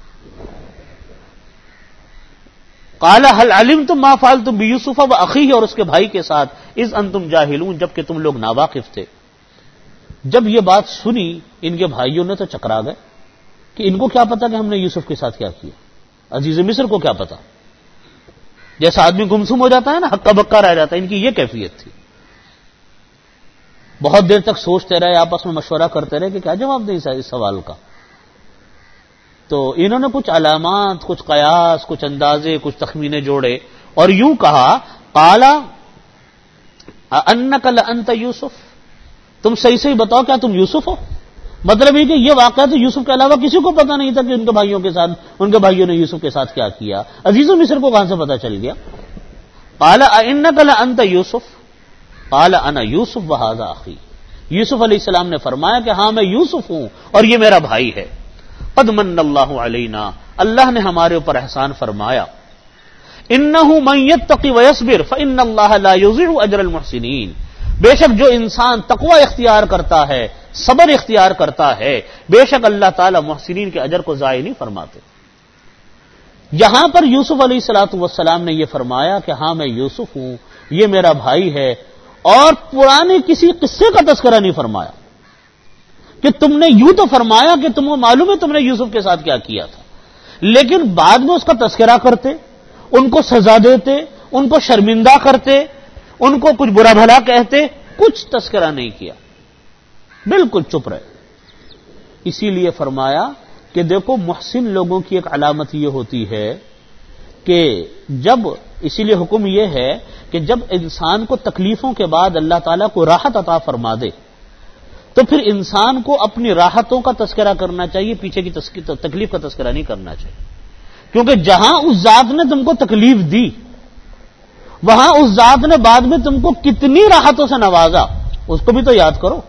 قال هل علمتم ما فعلتم بيوسف واخيه، اور اس کے بھائی کے ساتھ، اذ انتم جاہلون، جبکہ تم لوگ ناواقف تھے. جب یہ بات سنی ان کے بھائیوں نے تو چکرا گئے کہ ان کو کیا پتا کہ ہم نے یوسف کے ساتھ کیا کیا، عزیز مصر کو کیا پتا. جیسا آدمی گمسم ہو جاتا ہے نا، ہکا بکا رہ جاتا ہے، ان کی یہ کیفیت تھی. بہت دیر تک سوچتے رہے، آپس میں مشورہ کرتے رہے کہ کیا جواب دیں اس سوال کا. تو انہوں نے کچھ علامات، کچھ قیاس، کچھ اندازے، کچھ تخمینے جوڑے اور یوں کہا قال انک لانت یوسف، تم صحیح بتاؤ کیا تم یوسف ہو. مطلب یہ کہ یہ واقعہ تو یوسف کے علاوہ کسی کو پتا نہیں تھا کہ ان کے بھائیوں نے یوسف کے ساتھ کیا کیا. عزیز مصر کو کہاں سے پتا چل گیا. قال انک لانت یوسف قال انا یوسف وہذا اخی. یوسف علیہ السلام نے فرمایا کہ ہاں میں یوسف ہوں اور یہ میرا بھائی ہے. قد من اللہ علینا، اللہ نے ہمارے اوپر احسان فرمایا. انہ من یتقی ویصبر فان اللہ لا یضیع اجر المحسنین، بے شک جو انسان تقوی اختیار کرتا ہے، صبر اختیار کرتا ہے، بے شک اللہ تعالی محسنین کے اجر کو ضائع نہیں فرماتے. یہاں پر یوسف علیہ الصلوۃ والسلام نے یہ فرمایا کہ ہاں میں یوسف ہوں، یہ میرا بھائی ہے، اور پرانے کسی قصے کا تذکرہ نہیں فرمایا کہ تم نے یوں تو فرمایا کہ تم کو معلوم ہے تم نے یوسف کے ساتھ کیا کیا تھا، لیکن بعد میں اس کا تذکرہ کرتے، ان کو سزا دیتے، ان کو شرمندہ کرتے، ان کو کچھ برا بھلا کہتے، کچھ تذکرہ نہیں کیا، بالکل چپ رہے. اسی لیے فرمایا کہ دیکھو محسن لوگوں کی ایک علامت یہ ہوتی ہے کہ اسی لیے حکم یہ ہے کہ جب انسان کو تکلیفوں کے بعد اللہ تعالیٰ کو راحت عطا فرما دے تو پھر انسان کو اپنی راحتوں کا تذکرہ کرنا چاہیے، پیچھے کی تکلیف کا تذکرہ نہیں کرنا چاہیے. کیونکہ جہاں اس ذات نے تم کو تکلیف دی وہاں اس ذات نے بعد میں تم کو کتنی راحتوں سے نوازا، اس کو بھی تو یاد کرو۔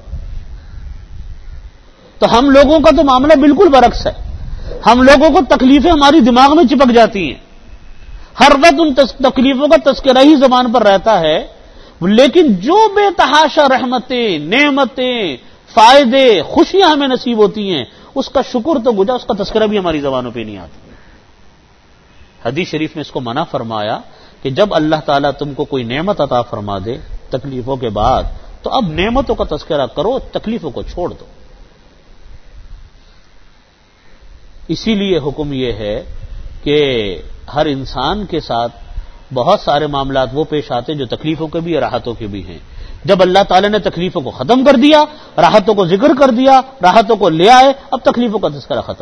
تو ہم لوگوں کا تو معاملہ بالکل برعکس ہے، ہم لوگوں کو تکلیفیں ہماری دماغ میں چپک جاتی ہیں، ہر وقت ان تکلیفوں کا تذکرہ ہی زبان پر رہتا ہے، لیکن جو بے تحاشا رحمتیں، نعمتیں، فائدے، خوشیاں ہمیں نصیب ہوتی ہیں، اس کا شکر تو گزا، اس کا تذکرہ بھی ہماری زبانوں پہ نہیں آتا۔ حدیث شریف میں اس کو منع فرمایا کہ جب اللہ تعالیٰ تم کو کوئی نعمت عطا فرما دے تکلیفوں کے بعد، تو اب نعمتوں کا تذکرہ کرو، تکلیفوں کو چھوڑ دو۔ اسی لیے حکم یہ ہے کہ ہر انسان کے ساتھ بہت سارے معاملات وہ پیش آتے ہیں جو تکلیفوں کے بھی اور راحتوں کے بھی ہیں۔ جب اللہ تعالیٰ نے تکلیفوں کو ختم کر دیا، راحتوں کو ذکر کر دیا، راحتوں کو لے آئے، اب تکلیفوں کا تذکرہ ختم۔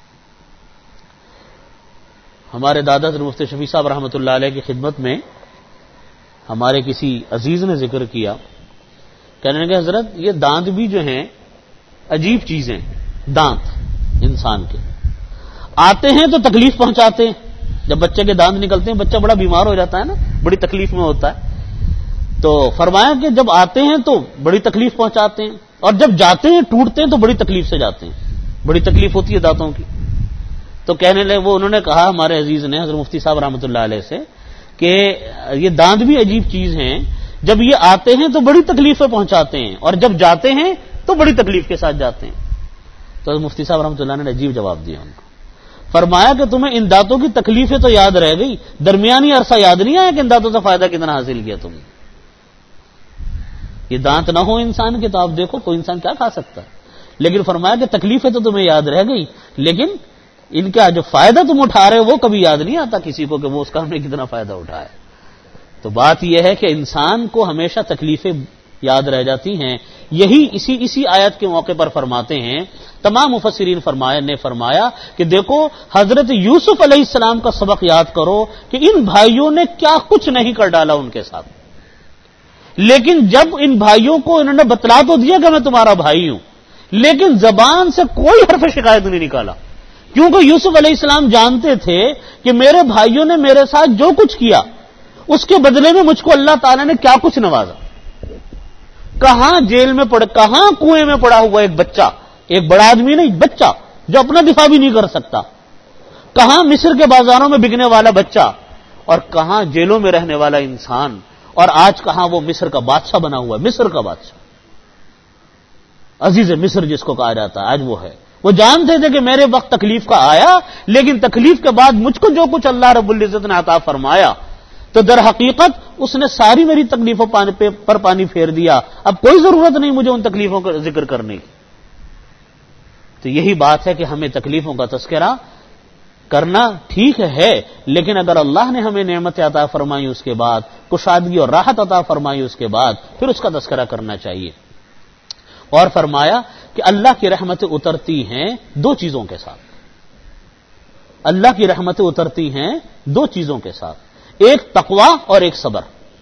ہمارے دادا حضرت مفتی شفیع صاحب رحمۃ اللہ علیہ کی خدمت میں ہمارے کسی عزیز نے ذکر کیا، کہنے لگے حضرت یہ دانت بھی جو ہیں عجیب چیزیں، دانت انسان کے آتے ہیں تو تکلیف پہنچاتے ہیں۔ جب بچے کے دانت نکلتے ہیں بچہ بڑا بیمار ہو جاتا ہے نا، بڑی تکلیف میں ہوتا ہے، تو فرمایا کہ جب آتے ہیں تو بڑی تکلیف پہنچاتے ہیں، اور جب جاتے ہیں ٹوٹتے ہیں تو بڑی تکلیف سے جاتے ہیں، بڑی تکلیف ہوتی ہے دانتوں کی۔ تو کہنے لگے، وہ انہوں نے کہا ہمارے عزیز نے حضرت مفتی صاحب رحمۃ اللہ علیہ سے کہ یہ دانت بھی عجیب چیز ہیں، جب یہ آتے ہیں تو بڑی تکلیفیں پہنچاتے ہیں، اور جب جاتے ہیں تو بڑی تکلیف کے ساتھ جاتے ہیں۔ تو حضرت مفتی صاحب رحمۃ اللہ نے عجیب جواب دیا ان کو، فرمایا کہ تمہیں ان دانتوں کی تکلیفیں تو یاد رہ گئی، درمیانی عرصہ یاد نہیں آیا کہ ان دانتوں سے فائدہ کتنا حاصل کیا تم نے۔ یہ دانت نہ ہو انسان کے تو آپ دیکھو کوئی انسان کیا کھا سکتا ہے، لیکن فرمایا کہ تکلیفیں تو تمہیں یاد رہ گئی، لیکن ان کا جو فائدہ تم اٹھا رہے ہو وہ کبھی یاد نہیں آتا کسی کو کہ وہ اس کا ہم نے کتنا فائدہ اٹھایا۔ تو بات یہ ہے کہ انسان کو ہمیشہ تکلیفیں یاد رہ جاتی ہیں۔ یہی اسی آیت کے موقع پر فرماتے ہیں، تمام مفسرین نے فرمایا کہ دیکھو حضرت یوسف علیہ السلام کا سبق یاد کرو کہ ان بھائیوں نے کیا کچھ نہیں کر ڈالا ان کے ساتھ، لیکن جب ان بھائیوں کو انہوں نے بتلا تو دیا کہ میں تمہارا بھائی ہوں، لیکن زبان سے کوئی حرف شکایت نہیں نکالا، کیونکہ یوسف علیہ السلام جانتے تھے کہ میرے بھائیوں نے میرے ساتھ جو کچھ کیا اس کے بدلے میں مجھ کو اللہ تعالیٰ نے کیا کچھ نوازا۔ کہاں جیل میں کہاں کنویں میں پڑا ہوا ایک بچہ، ایک بڑا آدمی نہیں، بچہ جو اپنا دفاع بھی نہیں کر سکتا، کہاں مصر کے بازاروں میں بکنے والا بچہ، اور کہاں جیلوں میں رہنے والا انسان، اور آج کہاں وہ مصر کا بادشاہ بنا ہوا ہے، مصر کا بادشاہ، عزیز مصر جس کو کہا جاتا ہے، آج وہ ہے۔ وہ جانتے تھے کہ میرے وقت تکلیف کا آیا، لیکن تکلیف کے بعد مجھ کو جو کچھ اللہ رب العزت نے عطا فرمایا، تو در حقیقت اس نے ساری میری تکلیفوں پر پانی پھیر دیا، اب کوئی ضرورت نہیں مجھے ان تکلیفوں کا ذکر کرنے کی۔ تو یہی بات ہے کہ ہمیں تکلیفوں کا تذکرہ کرنا ٹھیک ہے، لیکن اگر اللہ نے ہمیں نعمت عطا فرمائی اس کے بعد، کشادگی اور راحت عطا فرمائی اس کے بعد، پھر اس کا تذکرہ کرنا چاہیے۔ اور فرمایا کہ اللہ کی رحمتیں اترتی ہیں دو چیزوں کے ساتھ، اللہ کی رحمتیں اترتی ہیں دو چیزوں کے ساتھ، ایک تقوی اور ایک صبر۔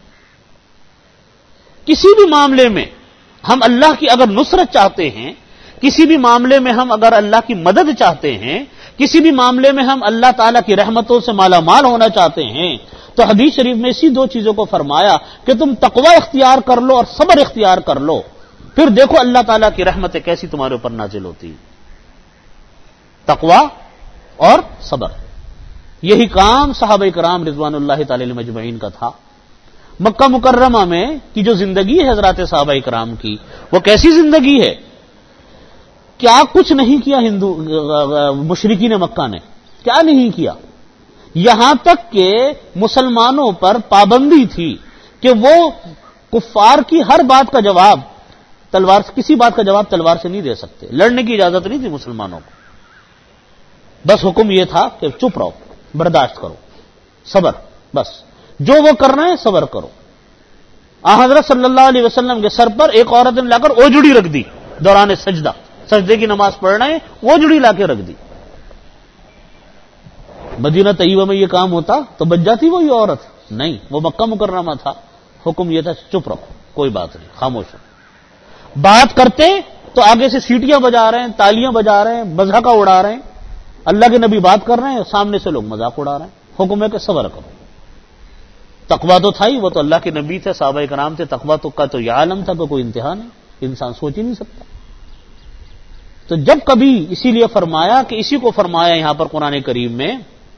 کسی بھی معاملے میں ہم اللہ کی اگر نصرت چاہتے ہیں، کسی بھی معاملے میں ہم اگر اللہ کی مدد چاہتے ہیں، کسی بھی معاملے میں ہم اللہ تعالیٰ کی رحمتوں سے مالا مال ہونا چاہتے ہیں، تو حدیث شریف میں اسی دو چیزوں کو فرمایا کہ تم تقوی اختیار کر لو اور صبر اختیار کر لو، پھر دیکھو اللہ تعالیٰ کی رحمتیں کیسی تمہارے اوپر نازل ہوتی ہیں۔ تقوی اور صبر، یہی کام صحابہ کرام رضوان اللہ تعالی علیہم اجمعین کا تھا۔ مکہ مکرمہ میں کی جو زندگی ہے حضرات صحابہ کرام کی، وہ کیسی زندگی ہے؟ کیا کچھ نہیں کیا مشرکین مکہ نے، کیا نہیں کیا، یہاں تک کہ مسلمانوں پر پابندی تھی کہ وہ کفار کی ہر بات کا جواب تلوار سے، کسی بات کا جواب تلوار سے نہیں دے سکتے، لڑنے کی اجازت نہیں تھی مسلمانوں کو، بس حکم یہ تھا کہ چپ رہو، برداشت کرو، صبر، بس جو وہ کر رہے ہیں صبر کرو۔ حضرت صلی اللہ علیہ وسلم کے سر پر ایک عورت نے لا کر اوجڑی رکھ دی دوران سجدہ، سجدے کی نماز پڑھ رہے ہیں، اوجڑی لا کے رکھ دی۔ مدینہ طیبہ میں یہ کام ہوتا تو بچ جاتی وہی عورت؟ نہیں، وہ مکہ مکرمہ تھا، حکم یہ تھا چپ رہو، کوئی بات نہیں، خاموش رہو۔ بات کرتے تو آگے سے سیٹیاں بجا رہے ہیں، تالیاں بجا رہے ہیں، مذاق اڑا رہے ہیں، اللہ کے نبی بات کر رہے ہیں، سامنے سے لوگ مذاق اڑا رہے ہیں، حکم ہے کہ صبر کرو۔ تقویٰ تو تھا ہی، وہ تو اللہ کے نبی تھے، صحابہ کرام تھے، تقویٰ تو کا تو یہ عالم تھا کہ کوئی انتہا نہیں، انسان سوچ ہی نہیں سکتا۔ تو جب کبھی اسی لیے فرمایا کہ اسی کو فرمایا یہاں پر قرآن کریم میں،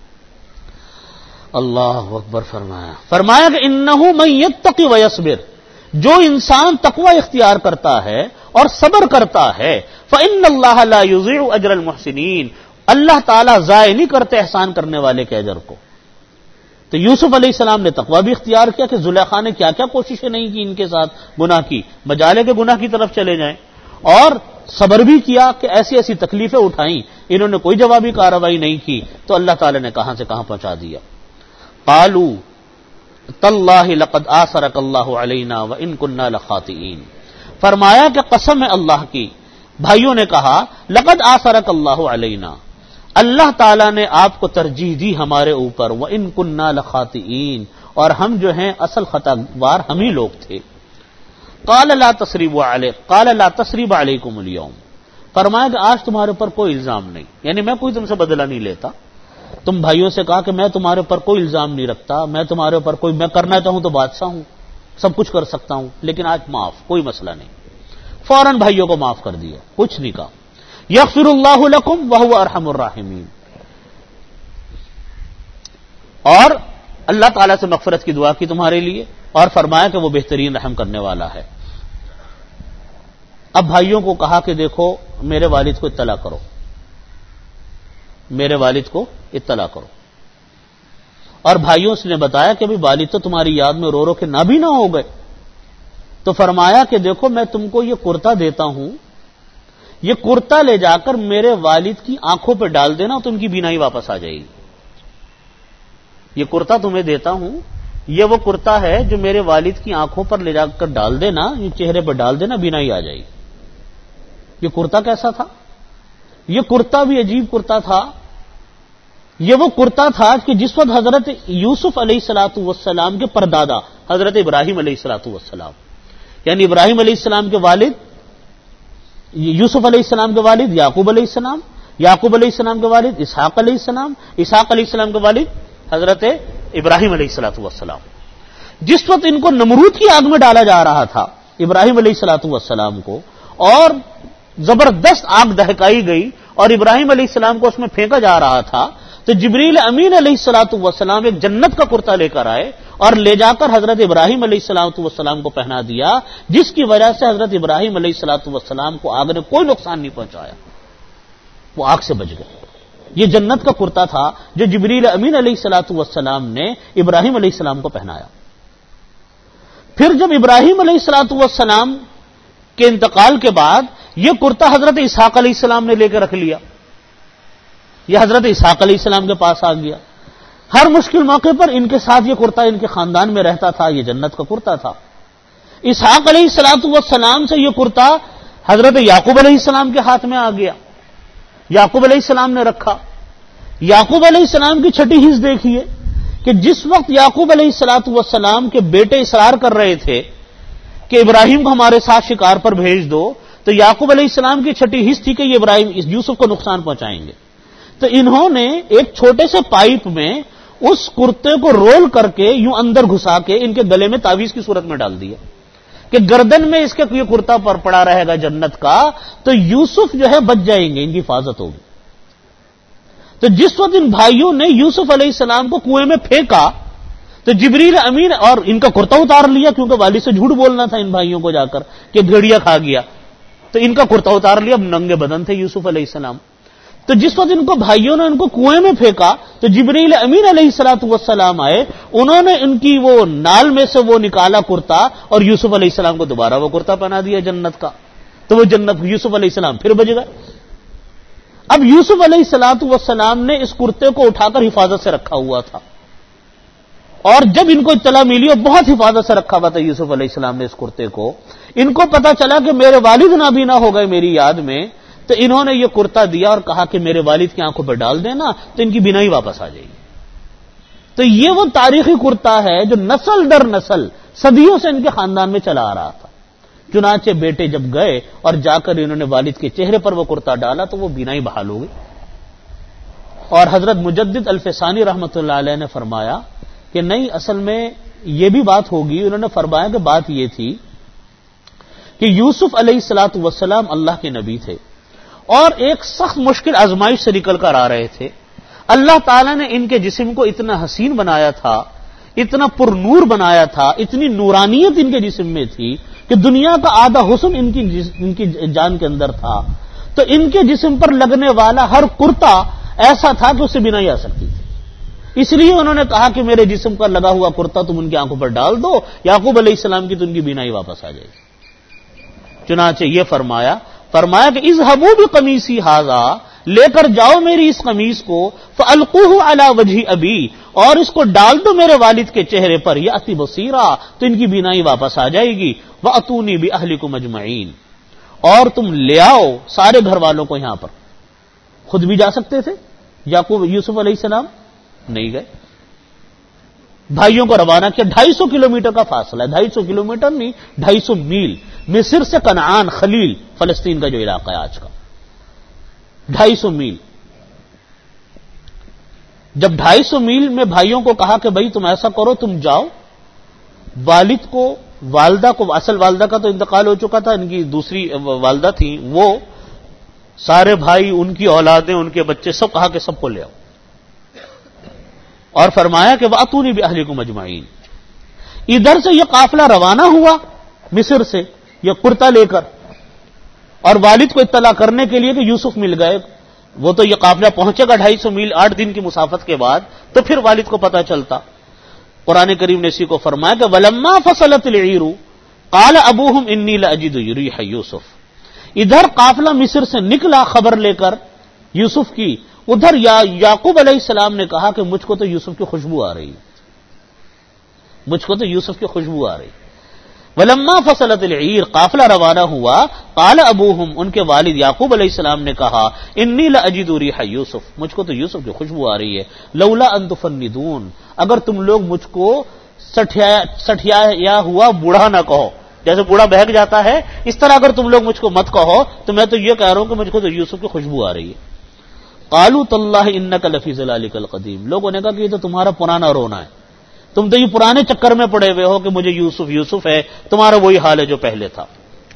اللہ اکبر، فرمایا کہ انہ من یتقی ویصبر، جو انسان تقوی اختیار کرتا ہے اور صبر کرتا ہے، فإن اللہ لا یضيع اجر المحسنین، اللہ تعالیٰ ضائع نہیں کرتے احسان کرنے والے کے اجر کو۔ تو یوسف علیہ السلام نے تقوی بھی اختیار کیا کہ زلیخا نے کیا کیا کوششیں نہیں کی ان کے ساتھ گناہ کی، بجالے کے گناہ کی طرف چلے جائیں، اور صبر بھی کیا کہ ایسی ایسی تکلیفیں اٹھائیں، انہوں نے کوئی جوابی کارروائی نہیں کی، تو اللہ تعالیٰ نے کہاں سے کہاں پہنچا دیا۔ قالوا تاللہ لقد آثرک اللہ علینا وان کنا لخاطئین، فرمایا کہ قسم ہے اللہ کی، بھائیوں نے کہا لقد آثرک اللہ علینا، اللہ تعالیٰ نے آپ کو ترجیح دی ہمارے اوپر، وان کنا لخاطئین، اور ہم جو ہیں اصل خطا وار ہم ہی لوگ تھے۔ قال لا تثریب علیکم اليوم، فرمایا کہ آج تمہارے اوپر کوئی الزام نہیں، یعنی میں کوئی تم سے بدلہ نہیں لیتا۔ تم بھائیوں سے کہا کہ میں تمہارے اوپر کوئی الزام نہیں رکھتا، میں تمہارے اوپر کوئی، میں کرنا چاہوں تو بادشاہ ہوں، سب کچھ کر سکتا ہوں، لیکن آج معاف، کوئی مسئلہ نہیں۔ فوراً بھائیوں کو معاف کر دیا، کچھ نہیں کہا۔ یغفر اللہ لکم وہو ارحم الراحمین، اور اللہ تعالیٰ سے مغفرت کی دعا کی تمہارے لیے، اور فرمایا کہ وہ بہترین رحم کرنے والا ہے۔ اب بھائیوں کو کہا کہ دیکھو میرے والد کو اطلاع کرو، میرے والد کو اطلاع کرو، اور بھائیوں سے نے بتایا کہ بھی والد تو تمہاری یاد میں رو رو کے نابینا ہو گئے، تو فرمایا کہ دیکھو میں تم کو یہ کرتا دیتا ہوں، یہ کرتا لے جا کر میرے والد کی آنکھوں پہ ڈال دینا تو ان کی بینائی واپس آ جائے گی۔ یہ کرتا تمہیں دیتا ہوں، یہ وہ کرتا ہے جو میرے والد کی آنکھوں پر لے جا کر ڈال دینا، یہ چہرے پر ڈال دینا، بینائی آ جائے گی۔ یہ کرتا کیسا تھا؟ یہ کرتا بھی عجیب کرتا تھا، یہ وہ کرتا تھا کہ جس وقت حضرت یوسف علیہ الصلوۃ والسلام کے پردادا حضرت ابراہیم علیہ الصلوۃ والسلام، یعنی ابراہیم علیہ السلام کے والد، یوسف علیہ السلام کے والد یعقوب علیہ السلام، یعقوب علیہ السلام کے والد اسحاق علیہ السلام، اسحاق علیہ السلام کے والد حضرت ابراہیم علیہ الصلوۃ والسلام، جس وقت ان کو نمرود کی آگ میں ڈالا جا رہا تھا ابراہیم علیہ الصلوۃ والسلام کو، اور زبردست آگ دہکائی گئی اور ابراہیم علیہ السلام کو اس میں پھینکا جا رہا تھا، تو جبریل امین علیہ الصلوۃ والسلام ایک جنت کا کرتا لے کر آئے اور لے جا کر حضرت ابراہیم علیہ الصلوۃ والسلام کو پہنا دیا، جس کی وجہ سے حضرت ابراہیم علیہ الصلوۃ والسلام کو آگ نے کوئی نقصان نہیں پہنچایا، وہ آگ سے بچ گئے۔ یہ جنت کا کرتا تھا جو جبریل امین علیہ الصلوۃ والسلام نے ابراہیم علیہ السلام کو پہنایا۔ پھر جب ابراہیم علیہ الصلوۃ والسلام کے انتقال کے بعد یہ کرتا حضرت اسحاق علیہ السلام نے لے کے رکھ لیا، یہ حضرت اسحاق علیہ السلام کے پاس آ گیا، ہر مشکل موقع پر ان کے ساتھ یہ کرتا ان کے خاندان میں رہتا تھا، یہ جنت کا کرتا تھا۔ اسحاق علیہ الصلوۃ والسلام سے یہ کرتا حضرت یعقوب علیہ السلام کے ہاتھ میں آ گیا، یعقوب علیہ السلام نے رکھا۔ یعقوب علیہ السلام کی چھٹی حص دیکھیے کہ جس وقت یعقوب علیہ الصلوۃ والسلام کے بیٹے اصرار کر رہے تھے کہ ابراہیم کو ہمارے ساتھ شکار پر بھیج دو، تو یعقوب علیہ السلام کی چھٹی حص تھی کہ یہ ابراہیم اس یوسف کو نقصان پہنچائیں گے، تو انہوں نے ایک چھوٹے سے پائپ میں اس کرتے کو رول کر کے یوں اندر گھسا کے ان کے گلے میں تعویذ کی صورت میں ڈال دیا کہ گردن میں اس کے یہ کرتا پر پڑا رہے گا جنت کا، تو یوسف جو ہے بچ جائیں گے، ان کی حفاظت ہوگی۔ تو جس وقت ان بھائیوں نے یوسف علیہ السلام کو کنویں میں پھینکا تو جبریل امین اور ان کا کرتا اتار لیا، کیونکہ والد سے جھوٹ بولنا تھا ان بھائیوں کو جا کر کہ بھیڑیا کھا گیا، تو ان کا کرتا اتار لیا، اب ننگے بدن تھے یوسف علیہ السلام۔ تو جس وقت ان کو بھائیوں نے ان کو کنویں میں پھینکا تو جبریل امین علیہ الصلوۃ والسلام آئے، انہوں نے ان کی وہ نال میں سے وہ نکالا کرتا اور یوسف علیہ السلام کو دوبارہ وہ کرتا پہنا دیا جنت کا، تو وہ جنت یوسف علیہ السلام پھر بچ گئے۔ اب یوسف علیہ الصلوۃ والسلام نے اس کرتے کو اٹھا کر حفاظت سے رکھا ہوا تھا، اور جب ان کو اطلاع ملی اور بہت حفاظت سے رکھا ہوا تھا یوسف علیہ السلام نے اس کرتے کو، ان کو پتا چلا کہ میرے والد نابینا ہو گئے میری یاد میں، تو انہوں نے یہ کرتا دیا اور کہا کہ میرے والد کی آنکھوں پہ ڈال دینا تو ان کی بینائی واپس آ جائے گی۔ تو یہ وہ تاریخی کرتا ہے جو نسل در نسل صدیوں سے ان کے خاندان میں چلا آ رہا تھا۔ چنانچہ بیٹے جب گئے اور جا کر انہوں نے والد کے چہرے پر وہ کرتا ڈالا تو وہ بینائی بحال ہو گئی۔ اور حضرت مجدد الفسانی رحمۃ اللہ علیہ نے فرمایا کہ نہیں، اصل میں یہ بھی بات ہوگی، انہوں نے فرمایا کہ بات یہ تھی کہ یوسف علیہ الصلوۃ والسلام اللہ کے نبی تھے اور ایک سخت مشکل آزمائش سے نکل کر آ رہے تھے. اللہ تعالیٰ نے ان کے جسم کو اتنا حسین بنایا تھا، اتنا پر نور بنایا تھا، اتنی نورانیت ان کے جسم میں تھی کہ دنیا کا آدھا حسن ان کی جان کے اندر تھا. تو ان کے جسم پر لگنے والا ہر کرتا ایسا تھا کہ اس سے بینائی آ سکتی تھی. اس لیے انہوں نے کہا کہ میرے جسم پر لگا ہوا کرتا تم ان کی آنکھوں پر ڈال دو، یعقوب علیہ السلام کی تو ان کی بینائی واپس آ جائے گی. چنانچہ یہ فرمایا کہ اذهبوا بقمیصی ھذا، لے کر جاؤ میری اس قمیص کو، فالقوه علی وجہ ابی، اور اس کو ڈال دو میرے والد کے چہرے پر، یاتی بصیرا، تو ان کی بینائی واپس آ جائے گی. واتونی باہلکم اجمعین، اور تم لے آؤ سارے گھر والوں کو یہاں پر. خود بھی جا سکتے تھے یوسف علیہ السلام، نہیں گئے. بھائیوں کو روانہ کیا. 250 کلومیٹر کا فاصلہ ہے، 250 کلومیٹر نہیں، 250 میل. مصر سے کنعان خلیل فلسطین کا جو علاقہ ہے آج کا، 250 میل. جب 250 میل میں بھائیوں کو کہا کہ بھائی تم ایسا کرو، تم جاؤ، والد کو، والدہ کو، اصل والدہ کا تو انتقال ہو چکا تھا، ان کی دوسری والدہ تھیں، وہ سارے بھائی، ان کی اولادیں، ان کے بچے، سب کہا کہ سب کو لے آؤ. اور فرمایا کہ وَأْتُونِي بِأَهْلِكُمْ أَجْمَعِينَ. ادھر سے یہ قافلہ روانہ ہوا مصر سے یہ کرتا لے کر، اور والد کو اطلاع کرنے کے لیے کہ یوسف مل گئے. وہ تو یہ قافلہ پہنچے گا 250 میل 8 دن کی مسافت کے بعد، تو پھر والد کو پتہ چلتا. قرآن کریم نے اسی کو فرمایا کہ وَلَمَّا فَصَلَتِ الْعِيرُ قَالَ أَبُوهُمْ إِنِّي لَأَجِدُ رِيحَ يُوسُف. ادھر قافلہ مصر سے نکلا خبر لے کر یوسف کی، ادھر یعقوب علیہ السلام نے کہا کہ مجھ کو تو یوسف کی خوشبو آ رہی، مجھ کو تو یوسف کی خوشبو آ رہی. وَلَمَّا فَصَلَتِ الْعِيرُ، قافلہ روانہ ہوا، قَالَ أَبُوهُمْ، ان کے والد یعقوب علیہ السلام نے کہا، إِنِّي لَأَجِدُ رِيحَ يُوسُف، مجھ کو تو یوسف کی خوشبو آ رہی ہے. لولا ان تفندون، اگر تم لوگ مجھ کو سٹھیا ہوا بوڑھا نہ کہو، جیسے بوڑھا بہک جاتا ہے اس طرح اگر تم لوگ مجھ کو مت کہو، تو میں تو یہ کہہ رہا ہوں کہ مجھ کو تو یوسف کی خوشبو آ رہی ہے. قالوا تاللہ انک لفی ضلالک القدیم، لوگوں نے کہا کہ یہ تو تمہارا پرانا رونا ہے، تم تو یہ پرانے چکر میں پڑے ہوئے ہو کہ مجھے یوسف یوسف ہے، تمہارا وہی حال ہے جو پہلے تھا.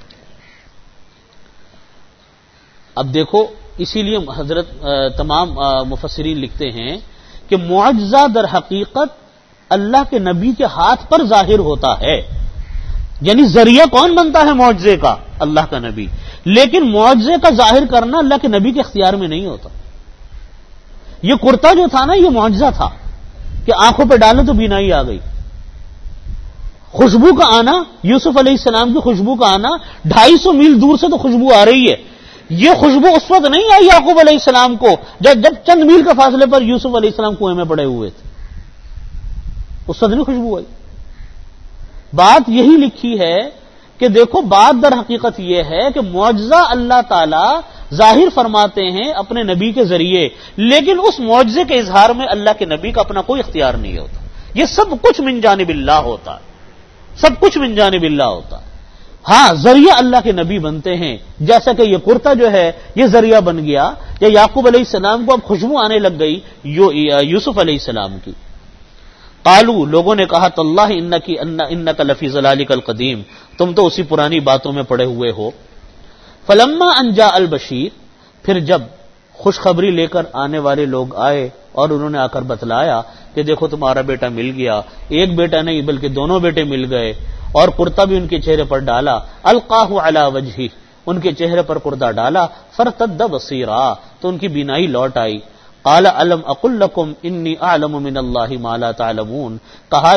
اب دیکھو، اسی لیے حضرت تمام مفسرین لکھتے ہیں کہ معجزہ در حقیقت اللہ کے نبی کے ہاتھ پر ظاہر ہوتا ہے. یعنی ذریعہ کون بنتا ہے معجزے کا؟ اللہ کا نبی. لیکن معجزے کا ظاہر کرنا اللہ کے نبی کے اختیار میں نہیں ہوتا. یہ کرتا جو تھا نا، یہ معجزہ تھا کہ آنکھوں پہ ڈالے تو بینائی آ گئی. خوشبو کا آنا، یوسف علیہ السلام کی خوشبو کا آنا، 250 میل دور سے تو خوشبو آ رہی ہے. یہ خوشبو اس وقت نہیں آئی یعقوب علیہ السلام کو جب چند میل کے فاصلے پر یوسف علیہ السلام کنویں میں پڑے ہوئے تھے، اس وقت نہیں خوشبو آئی. بات یہی لکھی ہے کہ دیکھو، بات در حقیقت یہ ہے کہ معجزہ اللہ تعالی ظاہر فرماتے ہیں اپنے نبی کے ذریعے، لیکن اس معجزے کے اظہار میں اللہ کے نبی کا اپنا کوئی اختیار نہیں ہوتا. یہ سب کچھ من جانب اللہ ہوتا ہے، سب کچھ من جانب اللہ ہوتا ہے. ہاں، ذریعہ اللہ کے نبی بنتے ہیں، جیسا کہ یہ کرتا جو ہے یہ ذریعہ بن گیا، یا یعقوب علیہ السلام کو اب خوشبو آنے لگ گئی یوسف علیہ السلام کی. قالوا، لوگوں نے کہا، تاللہ انک لفی ضلالک القدیم، تم تو اسی پرانی باتوں میں پڑے ہوئے ہو. فلما ان جاء البشیر، پھر جب خوشخبری لے کر آنے والے لوگ آئے اور انہوں نے آ کر بتلایا کہ دیکھو تمہارا بیٹا مل گیا، ایک بیٹا نہیں بلکہ دونوں بیٹے مل گئے، اور کرتا بھی ان کے چہرے پر ڈالا. القاہ علی وجہہ، ان کے چہرے پر کرتا ڈالا. فرتد بصیرا، تو ان کی بینائی لوٹ آئی. قال الم اقل لکم انی اعلم من اللہ ما لا تعلمون، کہا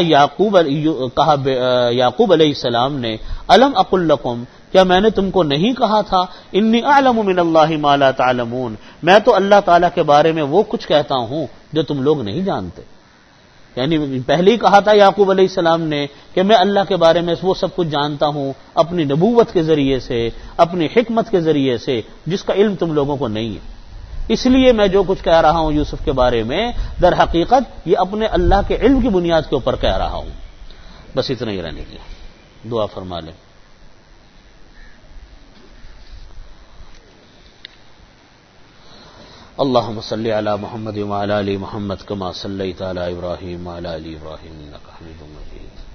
یعقوب علیہ السلام نے، الم اقل لکم، کیا میں نے تم کو نہیں کہا تھا، انی اعلم من اللہ ما لا تعلمون، میں تو اللہ تعالیٰ کے بارے میں وہ کچھ کہتا ہوں جو تم لوگ نہیں جانتے. یعنی پہلے ہی کہا تھا یعقوب علیہ السلام نے کہ میں اللہ کے بارے میں وہ سب کچھ جانتا ہوں اپنی نبوت کے ذریعے سے، اپنی حکمت کے ذریعے سے، جس کا علم تم لوگوں کو نہیں ہے. اس لیے میں جو کچھ کہہ رہا ہوں یوسف کے بارے میں، در حقیقت یہ اپنے اللہ کے علم کی بنیاد کے اوپر کہہ رہا ہوں. بس اتنا ہی رہنے کی دعا فرما لیں. اللهم صل على محمد وعلى ال محمد كما صليت على ابراهيم وعلى ال ابراهيم انك حميد مجيد.